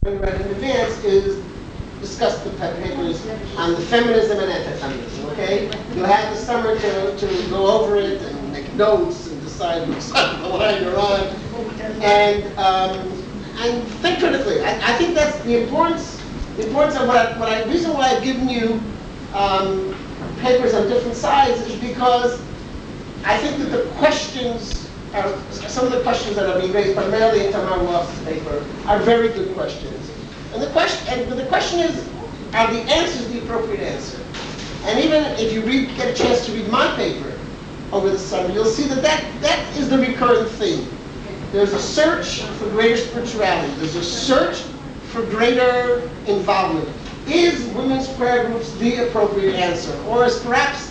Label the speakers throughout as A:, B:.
A: read in advance is discuss the papers on the feminism and anti-feminism, okay? You'll have the summer to go over it and make notes and decide which side of the line you're on. And think critically. I think that's the importance of the reason why I've given you papers on different sides is because I think that the questions some of the questions that are being raised primarily in Tamar Wolf's paper are very good questions. And the question is, are the answers the appropriate answer? And even if you get a chance to read my paper over the summer, you'll see that is the recurrent theme. There's a search for greater spirituality. There's a search for greater involvement. Is women's prayer groups the appropriate answer? Or is perhaps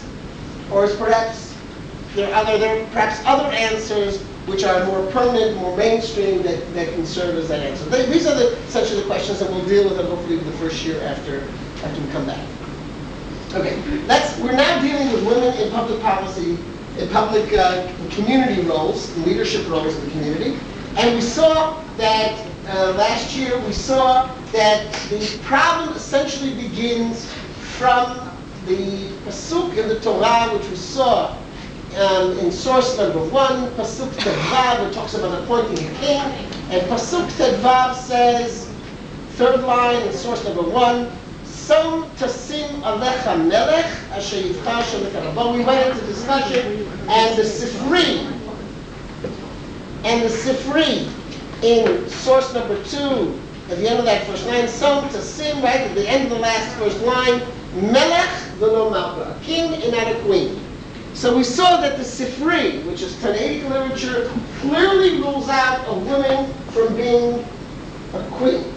A: there are perhaps other answers which are more permanent, more mainstream that can serve as that answer? These are essentially the questions that we'll deal with them hopefully the first year after we come back. Okay, we're now dealing with women in public policy, in public community roles, leadership roles in the community. And we saw that last year, that the problem essentially begins from the pasuk in the Torah, which we saw in source number 1, pasuk Tedvav, it talks about appointing a king, and pasuk Tedvav says, third line in source number 1, Som tasim alecha melech asher yivchar shalech rabbo. We went into discussion, and the Sifri in source number 2, at the end of that first line, Som tasim, right at the end of the last first line, melech v'lo malka, a king and not a queen. So we saw that the Sifri, which is Tanaitic literature, clearly rules out a woman from being a queen.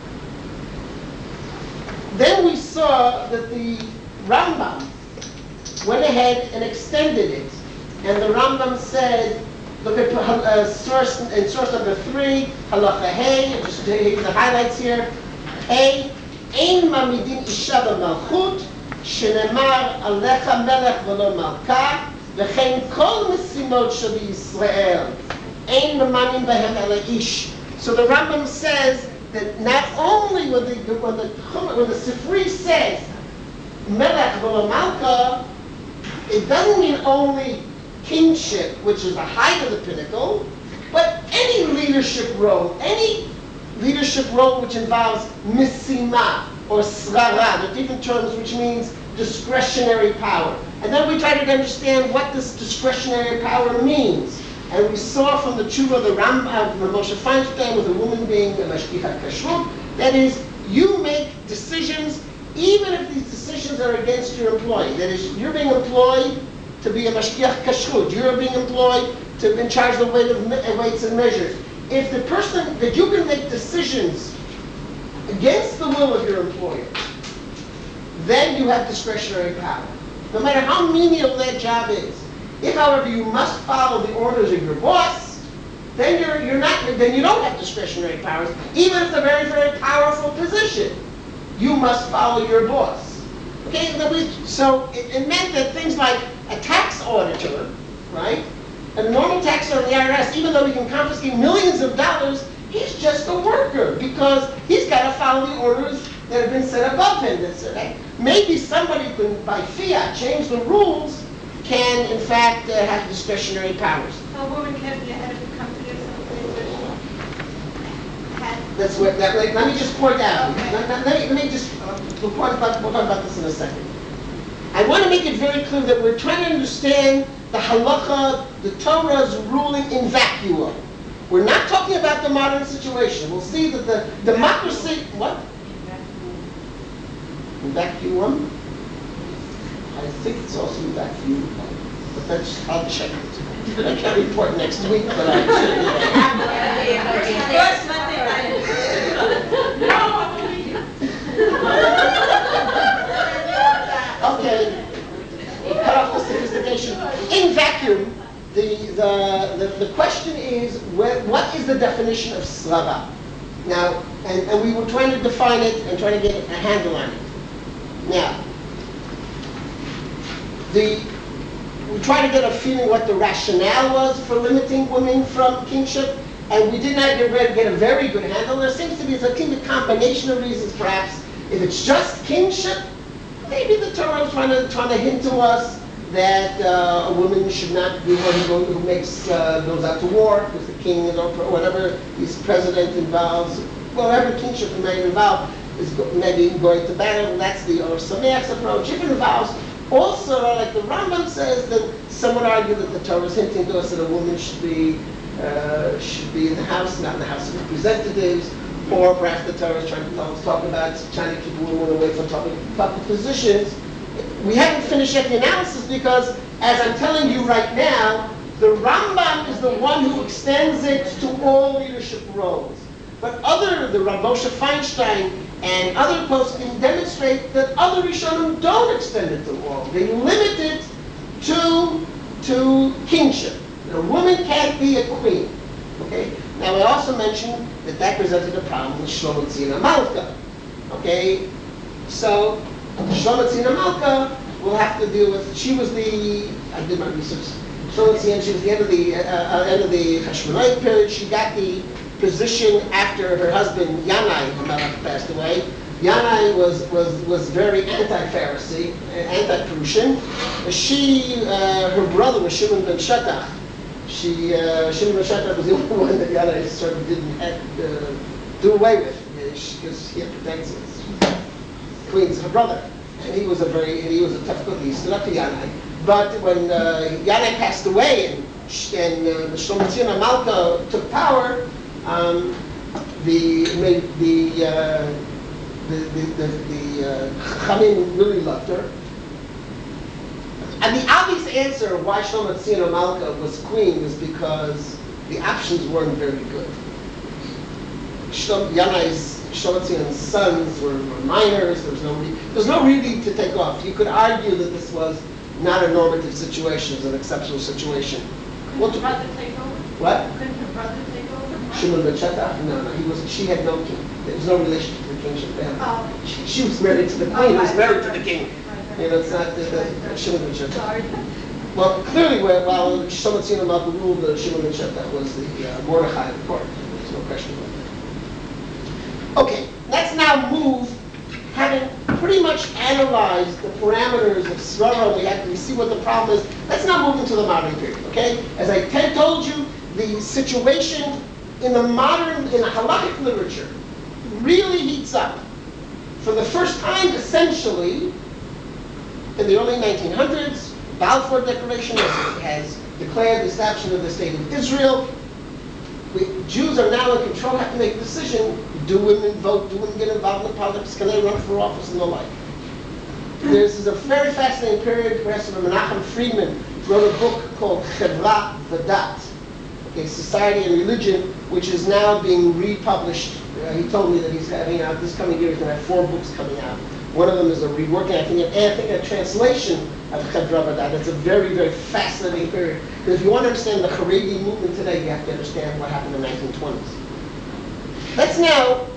A: Then we saw that the Rambam went ahead and extended it. And the Rambam said, look at source number 3, halacha hey, just take the highlights here. A, ein mamidin isha b'malchut, shenemar alecha melech v'lo malka, v'chein kol mesimot shel Yisrael, ein mamanim behem ele ish. So the Rambam says that not only when the Sifri says melech v'lo malka, it doesn't mean only kingship, which is the height of the pinnacle, but any leadership role which involves misima or srara, the different terms which means discretionary power. And then we tried to understand what this discretionary power means. And we saw from the tshuva of the Rambam, Moshe Feinstein, with a woman being a mashgiach kashrut, that is, you make decisions even if these decisions are against your employee. That is, you're being employed to be a mashgiach kashrut. You're being employed to be in charge of the weights and measures. If the person that you can make decisions against the will of your employer, then you have discretionary power, no matter how menial that job is. If, however, you must follow the orders of your boss, then you don't have discretionary powers, even if it's a very, very powerful position. You must follow your boss. Okay, so it meant that things like a tax auditor, right? A normal tax auditor in the IRS, even though he can confiscate millions of dollars, he's just a worker because he's got to follow the orders that have been set above him. Maybe somebody can, by fiat, change the rules, can in fact have discretionary powers.
B: So a woman can be head of a company or something.
A: That's what. Let me just point out. Okay. Let me just. We'll talk about this in a second. I want to make it very clear that we're trying to understand the halacha, the Torah's ruling in vacuum. We're not talking about the modern situation. We'll see that the democracy. What? In vacuum. I think it's also in vacuum, but I'll check it. I can't report next week, but I Okay. Cut off the sophistication. In vacuum, the question is, what is the definition of srara? Now, and we were trying to define it and trying to get a handle on it. Now, we try to get a feeling what the rationale was for limiting women from kingship. and we did not get a very good handle. There seems to be a combination of reasons, perhaps. If it's just kingship, maybe the Torah is trying to hint to us that a woman should not be one who goes out to war, because the king or whatever his president involves, whatever kingship may involve, is maybe going to battle. That's the Or Sameach's approach. If it involves also, like the Rambam says, then some would argue that the Torah is hinting to us that a woman should be in the House, not in the House of Representatives, or perhaps the Torah is trying to talk about trying to keep women away from public positions. We haven't finished yet the analysis because, as I'm telling you right now, the Rambam is the one who extends it to all leadership roles. But the Rav Moshe Feinstein and other poskim demonstrate that other Rishonim don't extend it to all. They limit it to kingship. A woman can't be a queen. Okay. Now I also mentioned that presented a problem with Shlomo Tzina Malka. Okay. So Shlomo Tzina Malka will have to deal with. She was I did my research. Shlomo Tzina, she was the end of the Hashmonite period. She got the position after her husband Yanai Hamelech passed away. Yanai was very anti-Pharisee, anti-Prussian. Her brother was Shimon ben Shetach. Shimon ben Shetach was the only one that Yanai sort of didn't do away with, because he had protected his queen's her brother, and he was a tough cookie. He stood up to Yanai. But when Yanai passed away and Shlomo Tzina Malka took power, the Chachamim really loved her. And the obvious answer why Shlomo Tzina Malka was queen was because the options weren't very good. Shlomo Tzina's sons were minors. There was no really to take off. You could argue that this was not a normative situation; it was an exceptional situation.
B: Couldn't her brother take over?
A: What?
B: Couldn't her brother take over?
A: Shimon ben Shetach? No. She had no king. There was no relation to the kingship family. She was married to the queen. Who was married to the king. It's not Shimon ben Shetach.
B: Sorry.
A: Well, clearly, while Shlomo Tzina Malka ruled, Shimon ben Shetach was the Mordechai of the court. There's no question about that. Okay, let's now move. Having pretty much analyzed the parameters of Srara, we see what the problem is. Let's now move into the modern period. Okay, as I told you, the situation in the halakhic literature really heats up. For the first time, essentially, in the early 1900s, the Balfour Declaration has declared the establishment of the State of Israel. Jews are now in control, have to make a decision. Do women vote? Do women get involved in politics? Can they run for office and the like? This is a very fascinating period. Professor Menachem Friedman wrote a book called Chevra V'dat, okay, Society and Religion, which is now being republished. He told me that he's having out this coming year. He's going to have 4 books coming out. One of them is a reworking, I think a translation of Chevra V'dat. It's a very, very fascinating period. Because if you want to understand the Haredi movement today, you have to understand what happened in the 1920s. Let's now,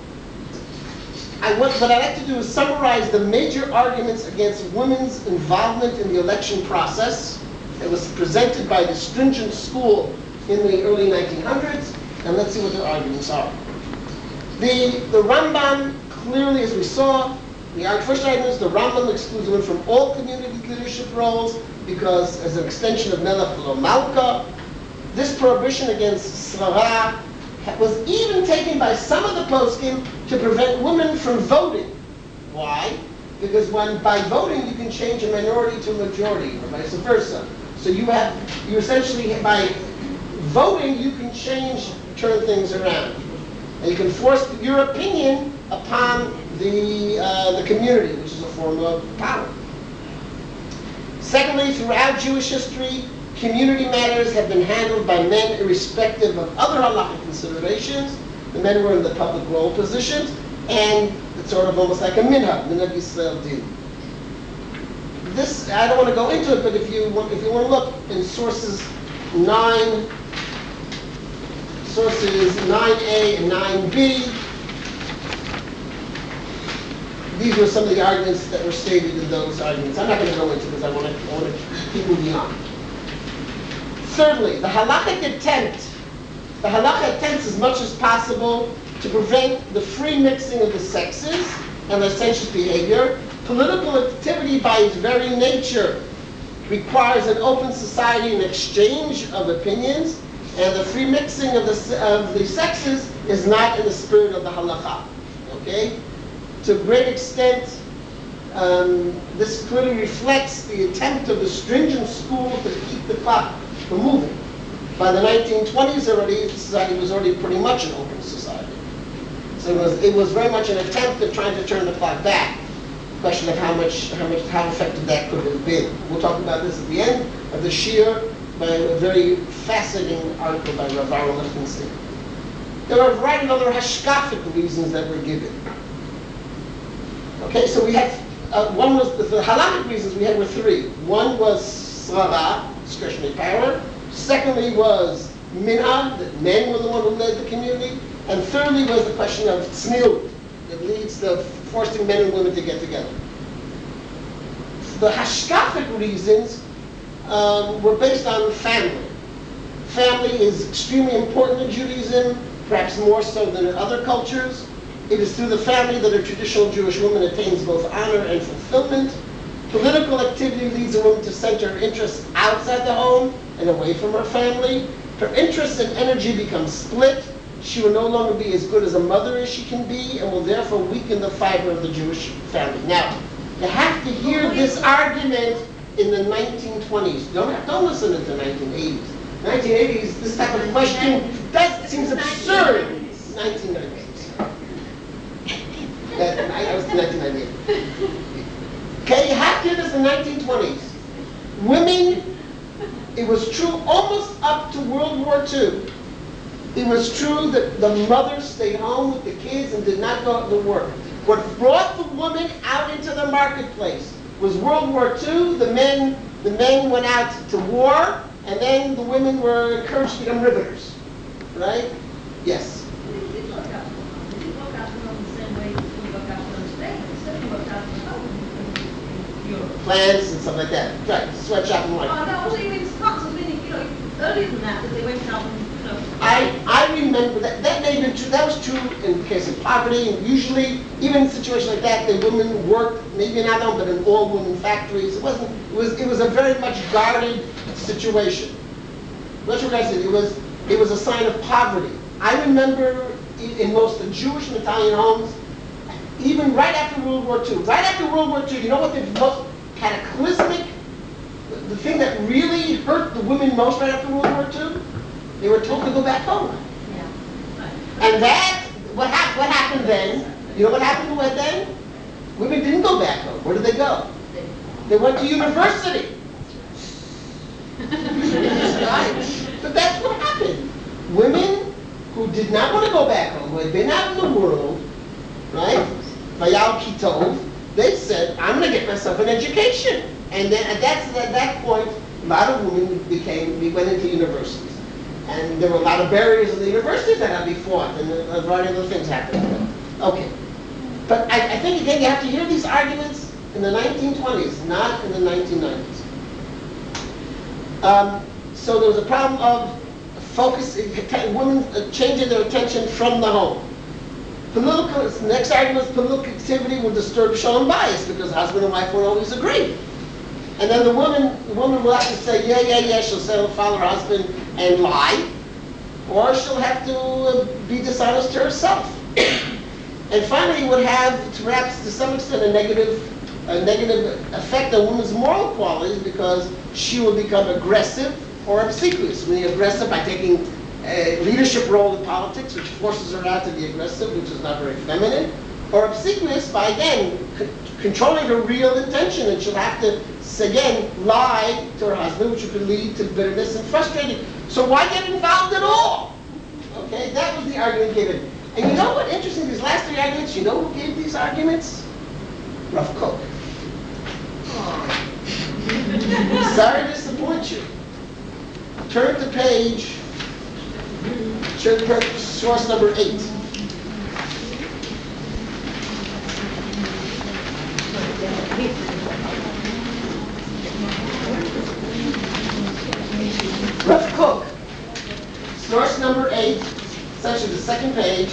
A: what I'd like to do is summarize the major arguments against women's involvement in the election process. It was presented by the stringent school in the early 1900s, and let's see what their arguments are. The Rambam, clearly, as we saw, the first argument is the Rambam excludes women from all community leadership roles because, as an extension of Melech Lo Malka, this prohibition against Srara was even taken by some of the poskim to prevent women from voting. Why? Because by voting you can change a minority to a majority, or vice versa. So you essentially, by voting, you can turn things around. And you can force your opinion upon the community, which is a form of power. Secondly, throughout Jewish history, community matters have been handled by men irrespective of other halakhic considerations. The men were in the public role positions, and it's sort of almost like a minhag Yisrael din. This, I don't want to go into it, but if you want to look in sources 9A and 9B, these were some of the arguments that were stated in those arguments. I'm not going to go into this. I want to keep moving on. Thirdly, the halakhic attempt The halacha attempts as much as possible to prevent the free mixing of the sexes and licentious behavior. Political activity by its very nature requires an open society and exchange of opinions, and the free mixing of the sexes is not in the spirit of the halacha. Okay? To a great extent, this clearly reflects the attempt of the stringent school to keep the clock from moving. By the 1920s already, the society was already pretty much an open society. So it was very much an attempt at trying to turn the clock back. Question of how effective that could have been. We'll talk about this at the end of the shiur by a very fascinating article by Rav Aaron Lichtenstein. There are a variety of other hashkafic reasons that were given. Okay, so we had one was the halachic reasons we had were three. One was srara, discretionary power. Secondly was minhag, that men were the one who led the community. And thirdly was the question of tzniut, that leads to forcing men and women to get together. The hashkafic reasons were based on family. Family is extremely important in Judaism, perhaps more so than in other cultures. It is through the family that a traditional Jewish woman attains both honor and fulfillment. Political activity leads a woman to center her interests outside the home and away from her family. Her interests and energy become split. She will no longer be as good as a mother as she can be, and will therefore weaken the fiber of the Jewish family. Now, you have to hear this argument in the 1920s. Don't listen to the 1980s. 1980s, this type of question, that seems absurd. 1990s. I was in 1998. Okay, you have to hear this in the 1920s. Women, it was true almost up to World War II. It was true that the mother stayed home with the kids and did not go out to work. What brought the woman out into the marketplace was World War II. The men went out to war, and then the women were encouraged to become riveters. Right? Yes. Plans and stuff like that. Right, sweatshop and wine.
B: Oh, no, also you mean France, I mean, earlier than that they went out and,
A: I remember that may have been true. That was true in the case of poverty, and usually, even in situations like that, the women worked, maybe not home, but in all-women factories. It was a very much guarded situation. What you guys said, it was a sign of poverty. I remember in most of the Jewish and Italian homes, even right after World War II. Right after World War II, you know what the most cataclysmic, the thing that really hurt the women most right after World War II? They were told to go back home.
B: yeah.
A: And that, what happened then? You know what happened then? Women didn't go back home. Where did they go? They went to university. But that's what happened. Women who did not want to go back home, who had been out in the world, right? Vayal Kitov, they said, I'm going to get myself an education. And then at that point, a lot of women went into universities. And there were a lot of barriers in the universities that had to be fought, and a variety of other things happened. Okay. But I think, again, you have to hear these arguments in the 1920s, not in the 1990s. So there was a problem of women changing their attention from the home. Next argument is political activity will disturb shalom bias, because husband and wife won't always agree. And then the woman will have to say, yeah, she'll say, follow her husband and lie, or she'll have to be dishonest to herself. And finally, it would have, perhaps to some extent, a negative effect on women's moral qualities, because she will become aggressive or obsequious. Meaning aggressive by taking a leadership role in politics, which forces her out to be aggressive, which is not very feminine, or obsequious by, again, controlling her real intention, and she'll have to, again, lie to her husband, which could lead to bitterness and frustrating. So why get involved at all? Okay, that was the argument given. And you know what? Interesting, these last three arguments, you know who gave these arguments? Rav Kook. Sorry to disappoint you. Turn to source number 8. Rav Kook, verse number 8, essentially the second page.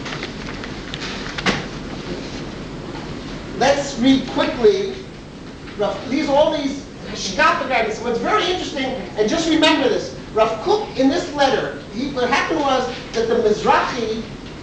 A: Let's read quickly. These are all these Hashgacha guidance. What's very interesting, and just remember this, Rav Kook in this letter, what happened was that the Mizrahi,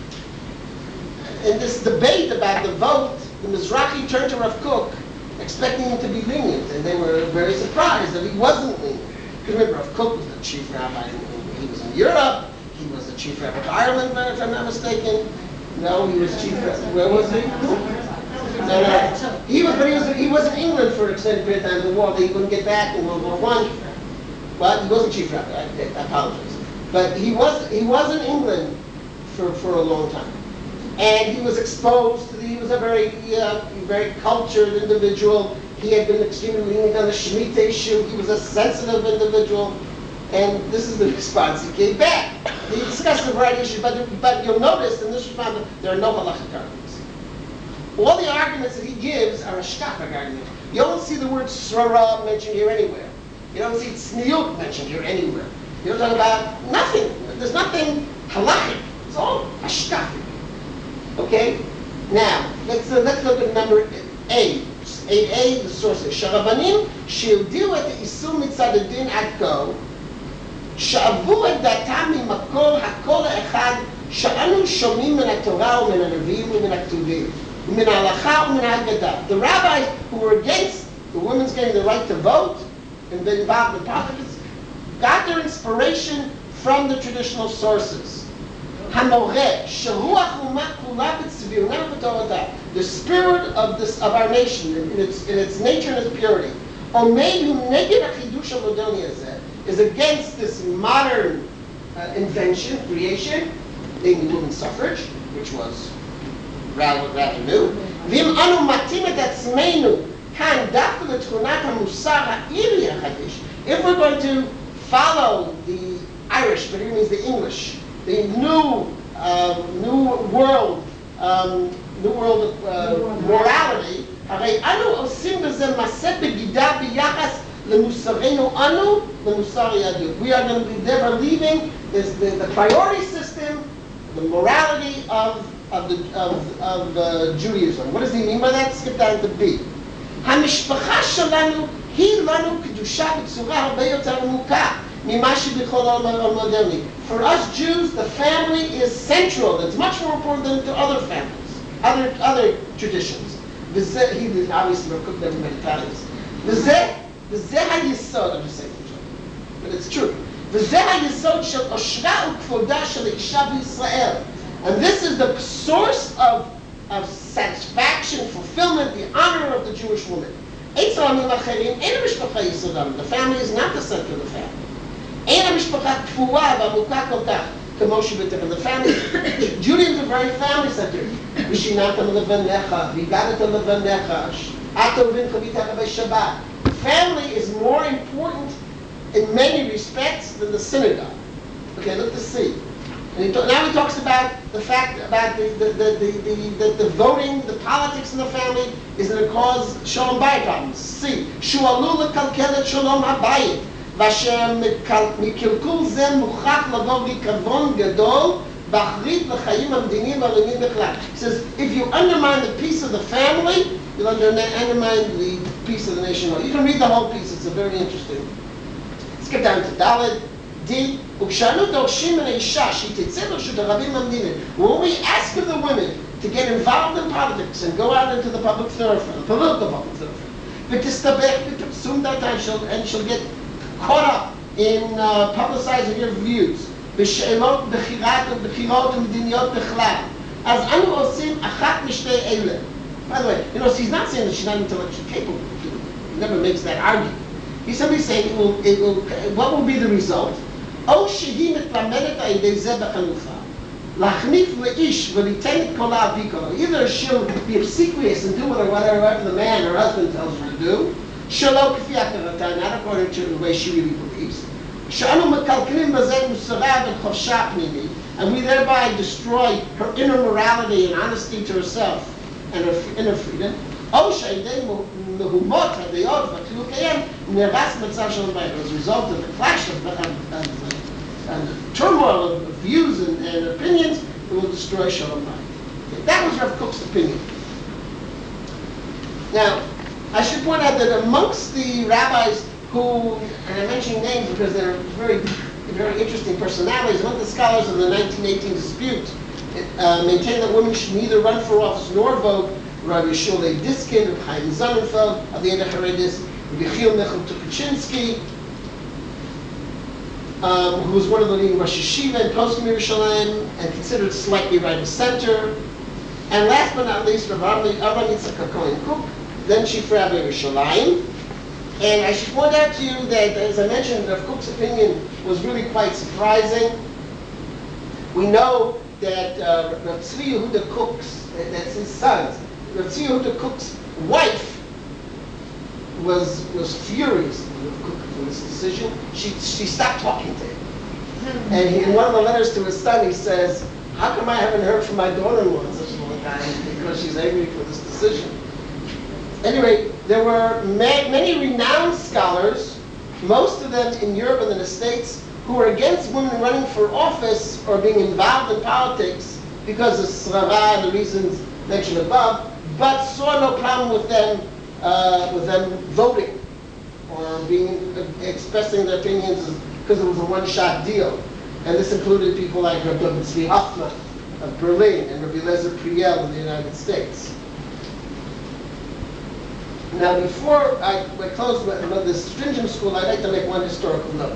A: in this debate about the vote, the Mizrahi turned to Rav Kook expecting him to be lenient, and they were very surprised that he wasn't lenient. Because remember, Rav Kook was the chief rabbi, he was in Europe, he was the chief rabbi of Ireland, if I'm not mistaken. No, he was chief rabbi, where was he? No. He was in England for an extended period of time in the war, that he couldn't get back in World War I. But he wasn't chief rabbi, I apologize. But he was in England for a long time. And he was exposed to he was a very cultured individual. He had been extremely lenient on the Shemitah issue. He was a sensitive individual. And this is the response he gave back. He discussed a variety of issues, but you'll notice in this response there are no halachic arguments. All the arguments that he gives are a shkafak argument. You don't see the word srara mentioned here anywhere. You don't see tzniut mentioned here anywhere. You don't talk about nothing. There's nothing halachic. It's all a shkafak. Okay? Now, let's look at number 8. 8a, the source is Sharabanim שהודיעו את האיסור מצד הדין עד כה, שאבו את דעתם ממקור הקול האחד שאנו שומעים מן התורה ומן הנביאים ומן הכתובים, ומן ההלכה ומן ההגדה. The rabbis who were against the women's getting the right to vote and been involved in politics got their inspiration from the traditional sources. The spirit of our nation, in its nature and its purity, is against this modern invention, creation, namely women's suffrage, which was rather new. If we're going to follow the Irish, but here means the English, the new world morality, הרי אנו עושים בזה מעשה בגידה ביחס למוסרנו אנו למוסר היהדות. We are going to be never leaving the priority system, the morality of Judaism. What does he mean by that? Skip down to B. המשפחה שלנו היא לנו קדושה בצורה הרבה יותר עמוקה. For us Jews, the family is central. It's much more important than to other families, other traditions. He obviously Rav Kook never met Italians. I'm just saying, but it's true. And this is the source of satisfaction, fulfillment, the honor of the Jewish woman. The family is not the center of the family. אין המשפחה תפורה ועמוקה כל כך כמו שבתך. The family, Judaism is a very family-centered. ושיננת לבניך, והגדת לבניך, אתה ובנך ביתך בשבת. Family is more important in many respects than the synagogue. Okay, look to see. And now he talks about the fact about the voting, the politics in the family is going to cause shalom bayit problems. See, shu'alu lekalkel et shalom habayit. ואשר מקלקול זה מוכרח לבוא ריקבון גדול באחרית לחיים המדיניים והלאומיים בכלל. He says, if you undermine the peace of the family, you'll undermine the peace of the nation. You can read the whole piece, it's a very interesting. Let's get down to Dalet, D. וכשאנו דורשים מן האישה שהיא תצא לרשות הרבים המדיניים, when we ask of the women to get involved in politics and go out into the public thoroughfare, the political public thoroughfare, ותסתבך בפרסום דעתה, and she'll get caught up in publicizing your views, בשאלות בחירות ומדיניות בכלל. אז אנו עושים אחת משתי אלה. By the way, he's not saying that she's not intellectually capable. He never makes that argument. He's simply saying what will be the result? או שהיא מתלמדת על ידי זה בחנופה. להחניף לאיש וליתן את קולה על פי קולה. Either she'll be obsequious and do whatever the man, her husband, tells her to do, שלא כפי הכרתה, not according to the way she really believes. שאנו מקלקלים בזה מוסרה וחופשה פנימית, and we thereby destroy her inner morality and honesty to herself and her inner freedom. או שעדי מהומות הדעות וחילוקיהם נרס מצב שלום בית. As a result of the clash of the turmoil views and opinions, it will destroy Shalom Bayit. Okay, that was Rav Kook's opinion. Now, I should point out that amongst the rabbis who, and I'm mentioning names because they're very, very interesting personalities, one of the scholars of the 1918 dispute maintained that women should neither run for office nor vote. Rabbi Shulei Diskin, Rabbi Chaim Sonnenfeld of the Eder Haredis, Rabbi Chil Nechel Tukachinsky, who was one of the leading Rosh Yeshiva in Poskim Yerushalayim and considered slightly right of center. And last but not least, Rabbi Avram Yitzchak HaKohen Kook, then Chief Rabbi Yerushalayim. And I should point out to you that, as I mentioned, Rav Kook's opinion was really quite surprising. We know that Rav Tzvi Yehuda Kook's, that's his son, Rav Tzvi Yehuda Kook's wife was furious with Kook for this decision. She stopped talking to him. And in one of the letters to his son, he says, "How come I haven't heard from my daughter-in-law in such a long time?" Because she's angry for this decision. Anyway, there were many renowned scholars, most of them in Europe and in the States, who were against women running for office or being involved in politics because of Srara and the reasons mentioned above, but saw no problem with them voting or expressing their opinions because it was a one-shot deal. And this included people like Rabbi Tzvi Hoffman of Berlin and Rabbi Lezer Priel in the United States. Now, before I close with this stringent school, I'd like to make one historical note.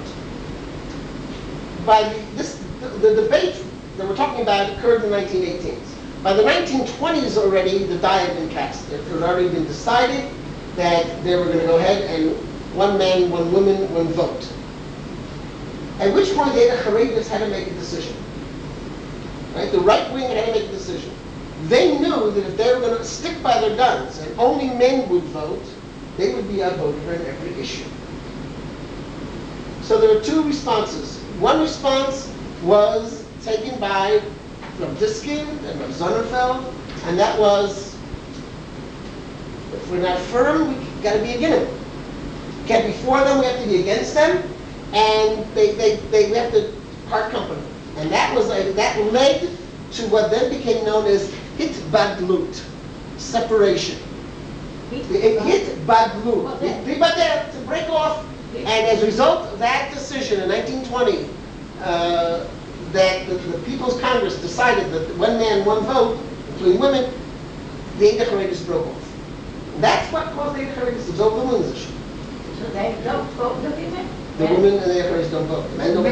A: The debate that we're talking about occurred in the 1918s. By the 1920s already, the die had been cast. It had already been decided that they were going to go ahead and one man, one woman, one vote. At which point the Eder Haredis had to make a decision. Right? The right wing had to make a decision. They knew that if they were going to stick by their guns and only men would vote, they would be outvoted on every issue. So there were two responses. One response was taken by Rav Diskin and Rav Sonnenfeld, and that was, if we're not firm, we've got to be against them. Can't be for them, we have to be against them, and we have to part company. And that led to what then became known as hitbadlut, separation. Hitbadlut, to break off. And as a result of that decision in 1920, that the People's Congress decided that one man, one vote, including women, the Eder Haredis broke off. And that's what caused the Eder Haredis to vote the women's issue.
C: So they don't vote the women?
A: The women and the Eder Haredis don't vote. The men don't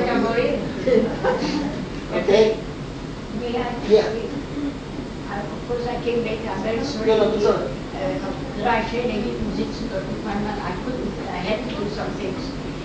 A: vote. Okay? Yeah.
C: Of course, I came back. I'm very sorry.
A: No,
C: Drei Schäne hinten sitzen dort mit meinem Mann. I had to do some things.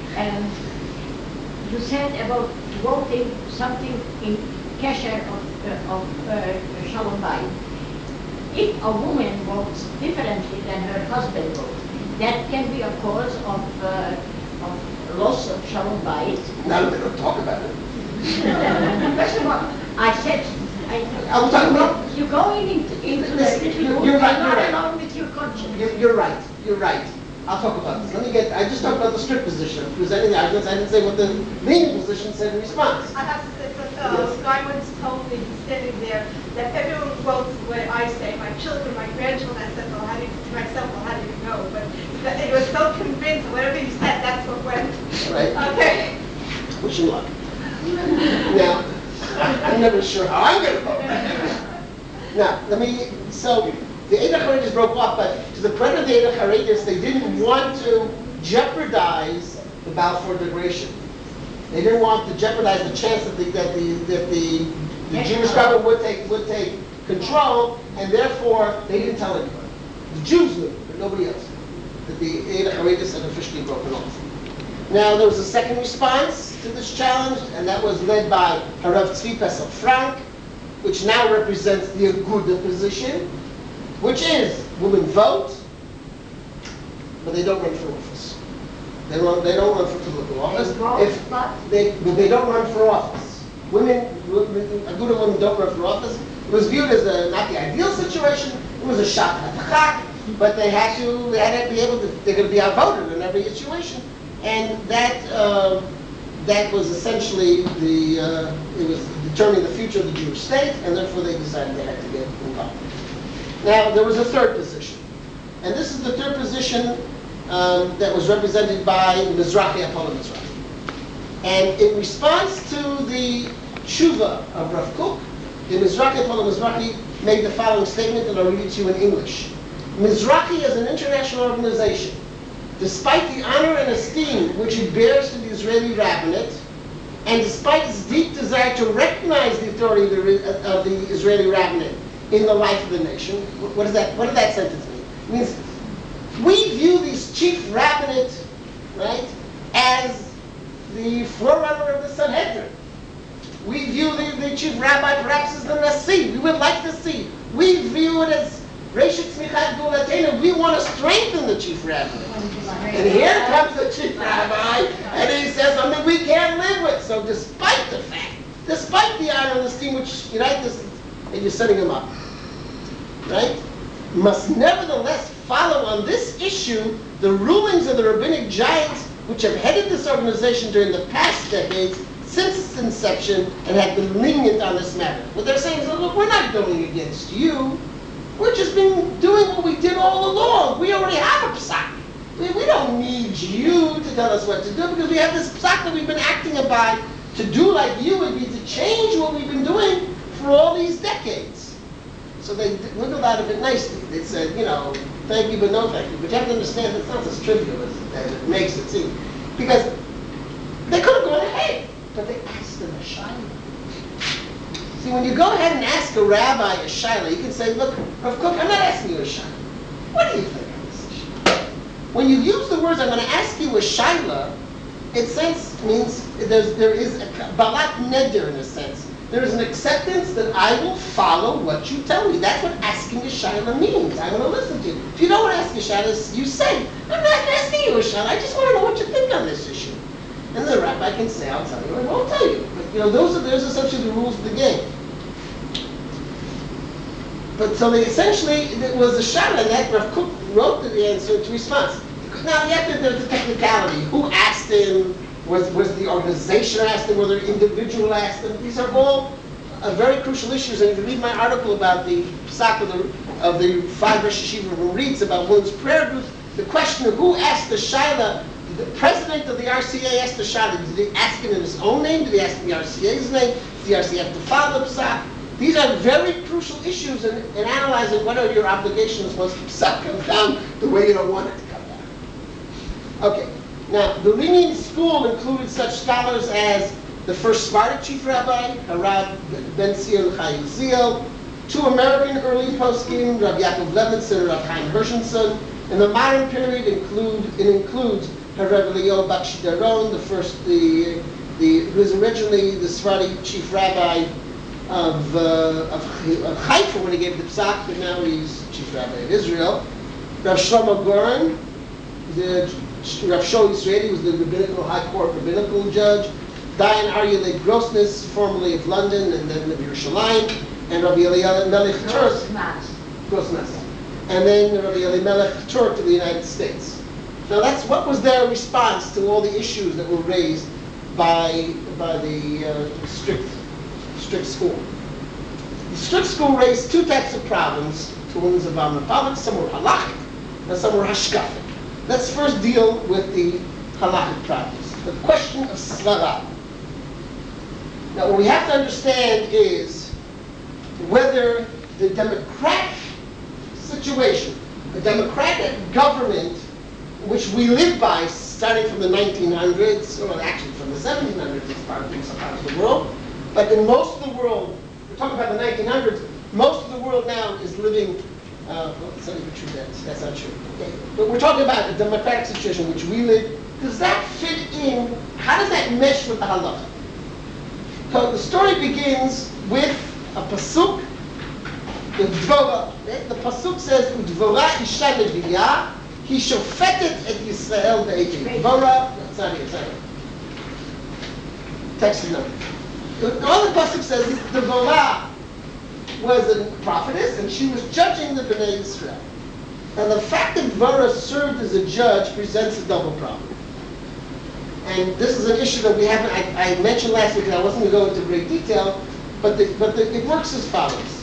C: You said about voting something in Kesher of Shalom Bayit. If a woman votes differently than her husband votes, that can be a cause of loss of Shalom Bayit.
A: Now they don't talk about it.
C: First of all, I said,
A: I'm talking about.
C: you're going into the
A: You're right.
C: not alone with your conscience.
A: You're right. I'll talk about this. I just talked about the strict position, presenting the arguments. I didn't say what the lenient position said in response.
D: I have to say, Guy once told me, he's standing there, that everyone votes the way I say. My children, my grandchildren, I said, well, how do you, to myself, well, how do you know? But it was so convinced, whatever you said, that's what went.
A: Right.
D: Okay.
A: Wish you luck. Now, I'm never sure how I'm going to vote. Now, so the Eder Haredis broke off, but to the credit of the Eder Haredis, they didn't want to jeopardize the Balfour Declaration. They didn't want to jeopardize the chance that the Jewish government would take control, and therefore they didn't tell anybody. The Jews knew, but nobody else knew that the Eder Haredis had officially broken off. Now, there was a second response to this challenge, and that was led by Harav Tzvi Pesach Frank, which now represents the Aguda position, which is women vote, but they don't run for office. They don't run for political office. They don't run for office. Aguda women don't run for office. It was viewed as not the ideal situation. It was a shot at the chak, but they had to be able to. They're going to be outvoted in every situation. And that that was essentially it was determining the future of the Jewish state, and therefore they decided they had to get involved. Now, there was a third position. And this is the third position that was represented by Mizrahi Apollo Mizrahi. And in response to the tshuva of Rav Kook, the Mizrahi Apollo Mizrahi made the following statement, and I'll read it to you in English. Mizrahi is an international organization. Despite the honor and esteem which it bears to the Israeli rabbinate, and despite its deep desire to recognize the authority of the Israeli rabbinate in the life of the nation, what did that sentence mean? It means we view these chief rabbinate, right, as the forerunner of the Sanhedrin. We view the chief rabbi perhaps as the Nasi. We would like to see. We view it as Reshit Tzmichat Geulatenu. We want to strengthen the chief rabbi. And here comes the chief rabbi, and he says something we can't live with. So despite the fact, despite the honor and esteem which unite this, and you're setting him up, right, must nevertheless follow on this issue the rulings of the rabbinic giants which have headed this organization during the past decades since its inception and have been lenient on this matter. What they're saying is, look, we're not going against you. We're just been doing what we did all along. We already have a psak. We don't need you to tell us what to do because we have this psak that we've been acting by. To do like you would be to change what we've been doing for all these decades. So they wiggled out of it nicely. They said, thank you, but no thank you. But you have to understand it's not as trivial as it makes it seem. Because they could have gone ahead, but they asked them a shaila. See, when you go ahead and ask a rabbi a shaila, you can say, look, Rav Kook, I'm not asking you a shaila. What do you think on this issue? When you use the words, I'm going to ask you a shaila, in sense means there is a balat neder in a sense. There is an acceptance that I will follow what you tell me. That's what asking a shaila means. I'm going to listen to you. If you don't want to ask a shaila, you say, I'm not asking you a shaila. I just want to know what you think on this issue. And the rabbi can say, I'll tell you, or I won't tell you. But those are essentially the rules of the game. But so essentially, it was a shaila, and that Rav Kook wrote the answer to response. Now, there's the technicality. Who asked him? Was the organization asked him? Was the individual asked him? These are all very crucial issues. And if you read my article about the psak of the 5 Rosh Yeshiva from Reitz about women's prayer groups, the question of who asked the shaila, the president of the RCA asked the shaila. Did he ask him in his own name? Did he ask in the RCA's name? Did the RCA have to follow the psak? These are very crucial issues in analyzing what are your obligations once the psak comes down the way you don't want it to come down. Okay. Now, the lenient school included such scholars as the first Sephardic chief rabbi, Harav Ben Zion Chaim Ziel, 2 American early poskim, Rav Yaakov Levinson and Rav Chaim Hershenson. In the modern period, it includes Harav Eliyahu Bakshi Daron, who was originally the Sephardic chief rabbi of Haifa when he gave the psak, but now he's chief rabbi of Israel. Rav Shlomo Goren, the Rav Shol Yisraeli was the High Court rabbinical judge. Dayan Aryeh Grossness, formerly of London and then of Yerushalayim, and Rabbi Elimelech Turk. Grossness. And then Rabbi Elimelech Turk of the United States. Now what was their response to all the issues that were raised by the strict school? The strict school raised 2 types of problems, ones of Amrapalit, some were halachic and some were hashkafic. Let's first deal with the halachic problems. The question of svara. Now, what we have to understand is whether the democratic situation, the democratic government which we live by, starting from the 1900s, or actually from the 1700s in some parts of the world, but in most of the world, we're talking about the 1900s, most of the world now is living. It's not even true. That's not true. Okay. But we're talking about a democratic situation in which we live. Does that fit in? How does that mesh with the halacha? So the story begins with a pasuk, the Dvorah. The pasuk says, "Udvorah isha leviyah, he shofetet et Yisrael be'etim." Dvorah. That's not it. Text is not. All the pasuk says is the Dvorah was a prophetess, and she was judging the Bnei Israel. And the fact that Dvorah served as a judge presents a double problem. and this is an issue that we haven't, I mentioned last week, and I wasn't going to go into great detail, but it works as follows.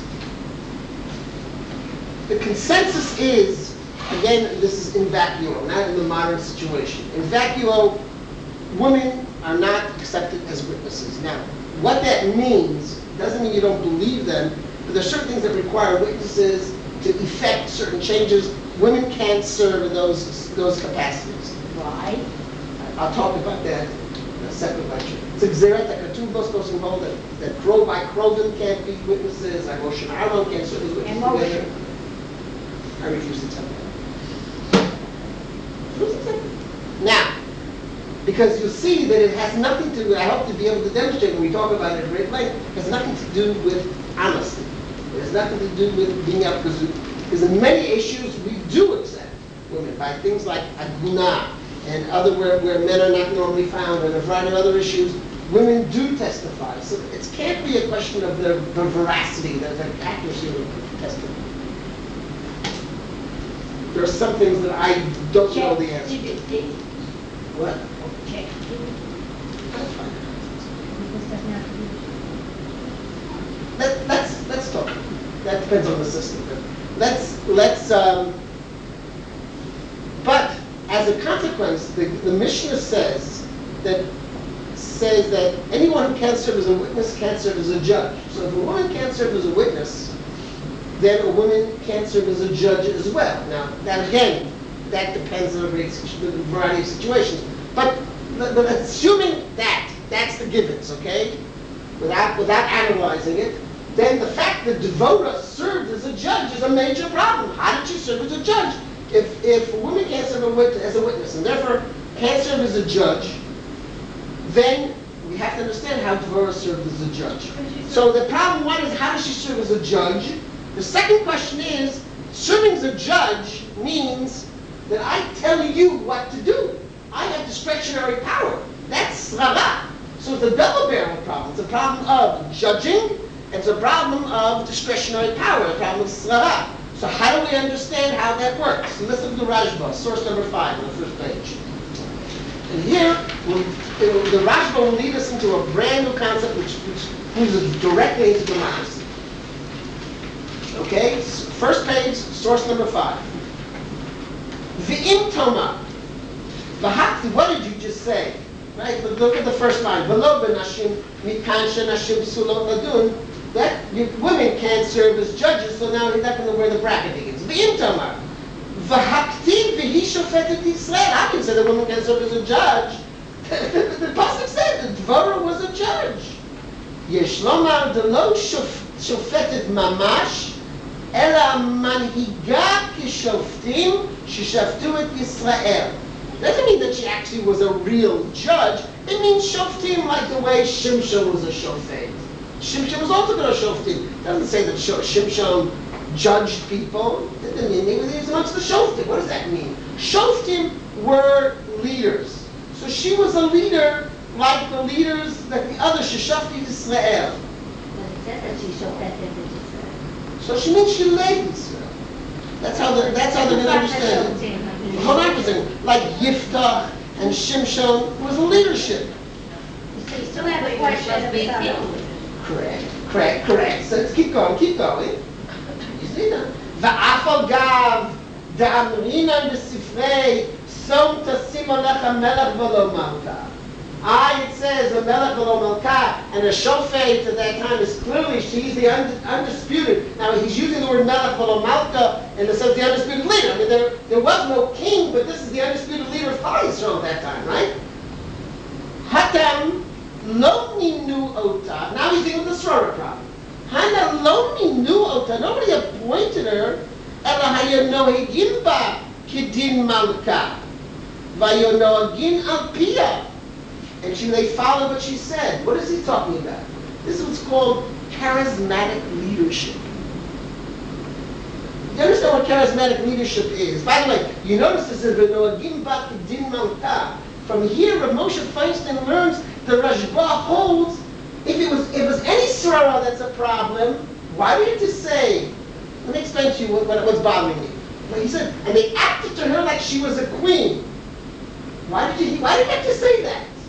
A: The consensus is, again, this is in vacuo, not in the modern situation. In vacuo, women are not accepted as witnesses. Now, what that means doesn't mean you don't believe them, but there are certain things that require witnesses to effect certain changes. Women can't serve in those capacities.
C: Why?
A: I'll talk about that in a separate lecture. It's a gzeret HaKatuv goes involved that Krov by Krovim can't be witnesses, like Moshe and Aaron can't serve as witnesses
C: And Moshe.
A: together. I refuse to tell that. Now, because you'll see that it has nothing to do, I hope to be able to demonstrate when we talk about it at great length, it has nothing to do with honesty. It has nothing to do with being up, because in many issues we do accept women by things like aguna and other where men are not normally found, and a variety of other issues, women do testify. So it can't be a question of the veracity, the accuracy of the testimony. There are some things that I don't know the answer to. What?
C: Check.
A: Let's talk. That depends on the system. But but as a consequence, the Mishnah says that anyone who can't serve as a witness can't serve as a judge. So if a woman can't serve as a witness, then a woman can't serve as a judge as well. Now, that again, that depends on a variety of situations. But assuming that's the givens, okay? Without analyzing it, then the fact that Devorah served as a judge is a major problem. How did she serve as a judge? If a woman can't serve as a witness and therefore can't serve as a judge, then we have to understand how Devorah served as a judge. So the problem one is, how does she serve as a judge? The second question is, serving as a judge means that I tell you what to do. I have discretionary power. That's srara. So it's a double-barrel problem. It's a problem of judging, and it's a problem of discretionary power, a problem of srara. So how do we understand how that works? So let's look at the Rashba, source number 5 on the first page. And here, the Rashba will lead us into a brand new concept which moves directly into democracy. Okay, first page, source number 5. V'im toma. V'hakti, what did you just say? Right, look at the first line. V'lo b'nashim mikan she'nashim sulot ladun. That women can't serve as judges, so now he's not going to where the bracket begins. V'im toma. V'hakti v'hi shofetet Yisrael. How can you say that woman can't serve as a judge? The pasuk said that Devorah was a judge. Yesh lomar delo shofetet mamash. Ela manhiga kishoftim sheshaftu et Yisrael. Doesn't mean that she actually was a real judge. It means shoftim like the way Shimshon was a shofet. Shimshon was also going to shoftim. It doesn't say that Shimshon judged people. It doesn't mean he was amongst the shoftim. What does that mean? Shoftim were leaders. So she was a leader like the leaders that the other sheshafti Yisrael.
C: But it says that she shofeted Israel.
A: So she means she led Israel. That's how they're going to understand it. Hold on for a second. Like Yiftach and Shimshon was a leadership.
C: So you still have a question of big deal.
A: Correct. So let's keep going. You see that? Va'afal gav da'amrinan b'sifrei som tasim alecha melech v'lo malka. It says a melech v'lo malka, and a shofet at that time is clearly, she's the undisputed. Now he's using the word melech v'lo malka in the sense of the undisputed leader. I mean, there was no king, but this is the undisputed leader of Klal Yisrael at that time, right? Hatam lo minu ota. Now he's dealing with the Srora problem. Hana lo minu ota. Nobody appointed her. Ela hayonohegin ba kidin malka. Vayonohegin al piyah. And they followed what she said. What is he talking about? This is what's called charismatic leadership. You understand what charismatic leadership is? By the way, you notice this is V'noagim ba kidin malka. From here, Rav Moshe Feinstein learns the Rashba holds if it was any Srara that's a problem, why did he just say? Let me explain to you what's bothering me. Well, he said, and they acted to her like she was a queen. Why did he have to say that?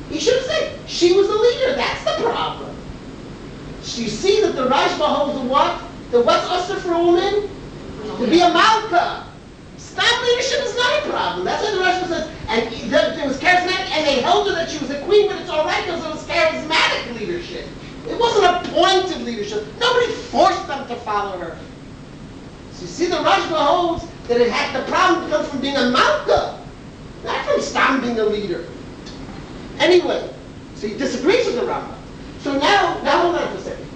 A: He should have said, she was the leader, that's the problem. So you see that the Rashba holds the what? The what's usher for a woman? To be a malka. Stam leadership is not a problem. That's what the Rashba says. And it was charismatic, and they held her that she was a queen, but it's all right because it was charismatic leadership. It wasn't appointed leadership. Nobody forced them to follow her. So you see, the Rashba holds that it had the problem comes from being a malka, not from Stam being a leader. Anyway, so he disagrees with the Rambam. So now hold on for a second.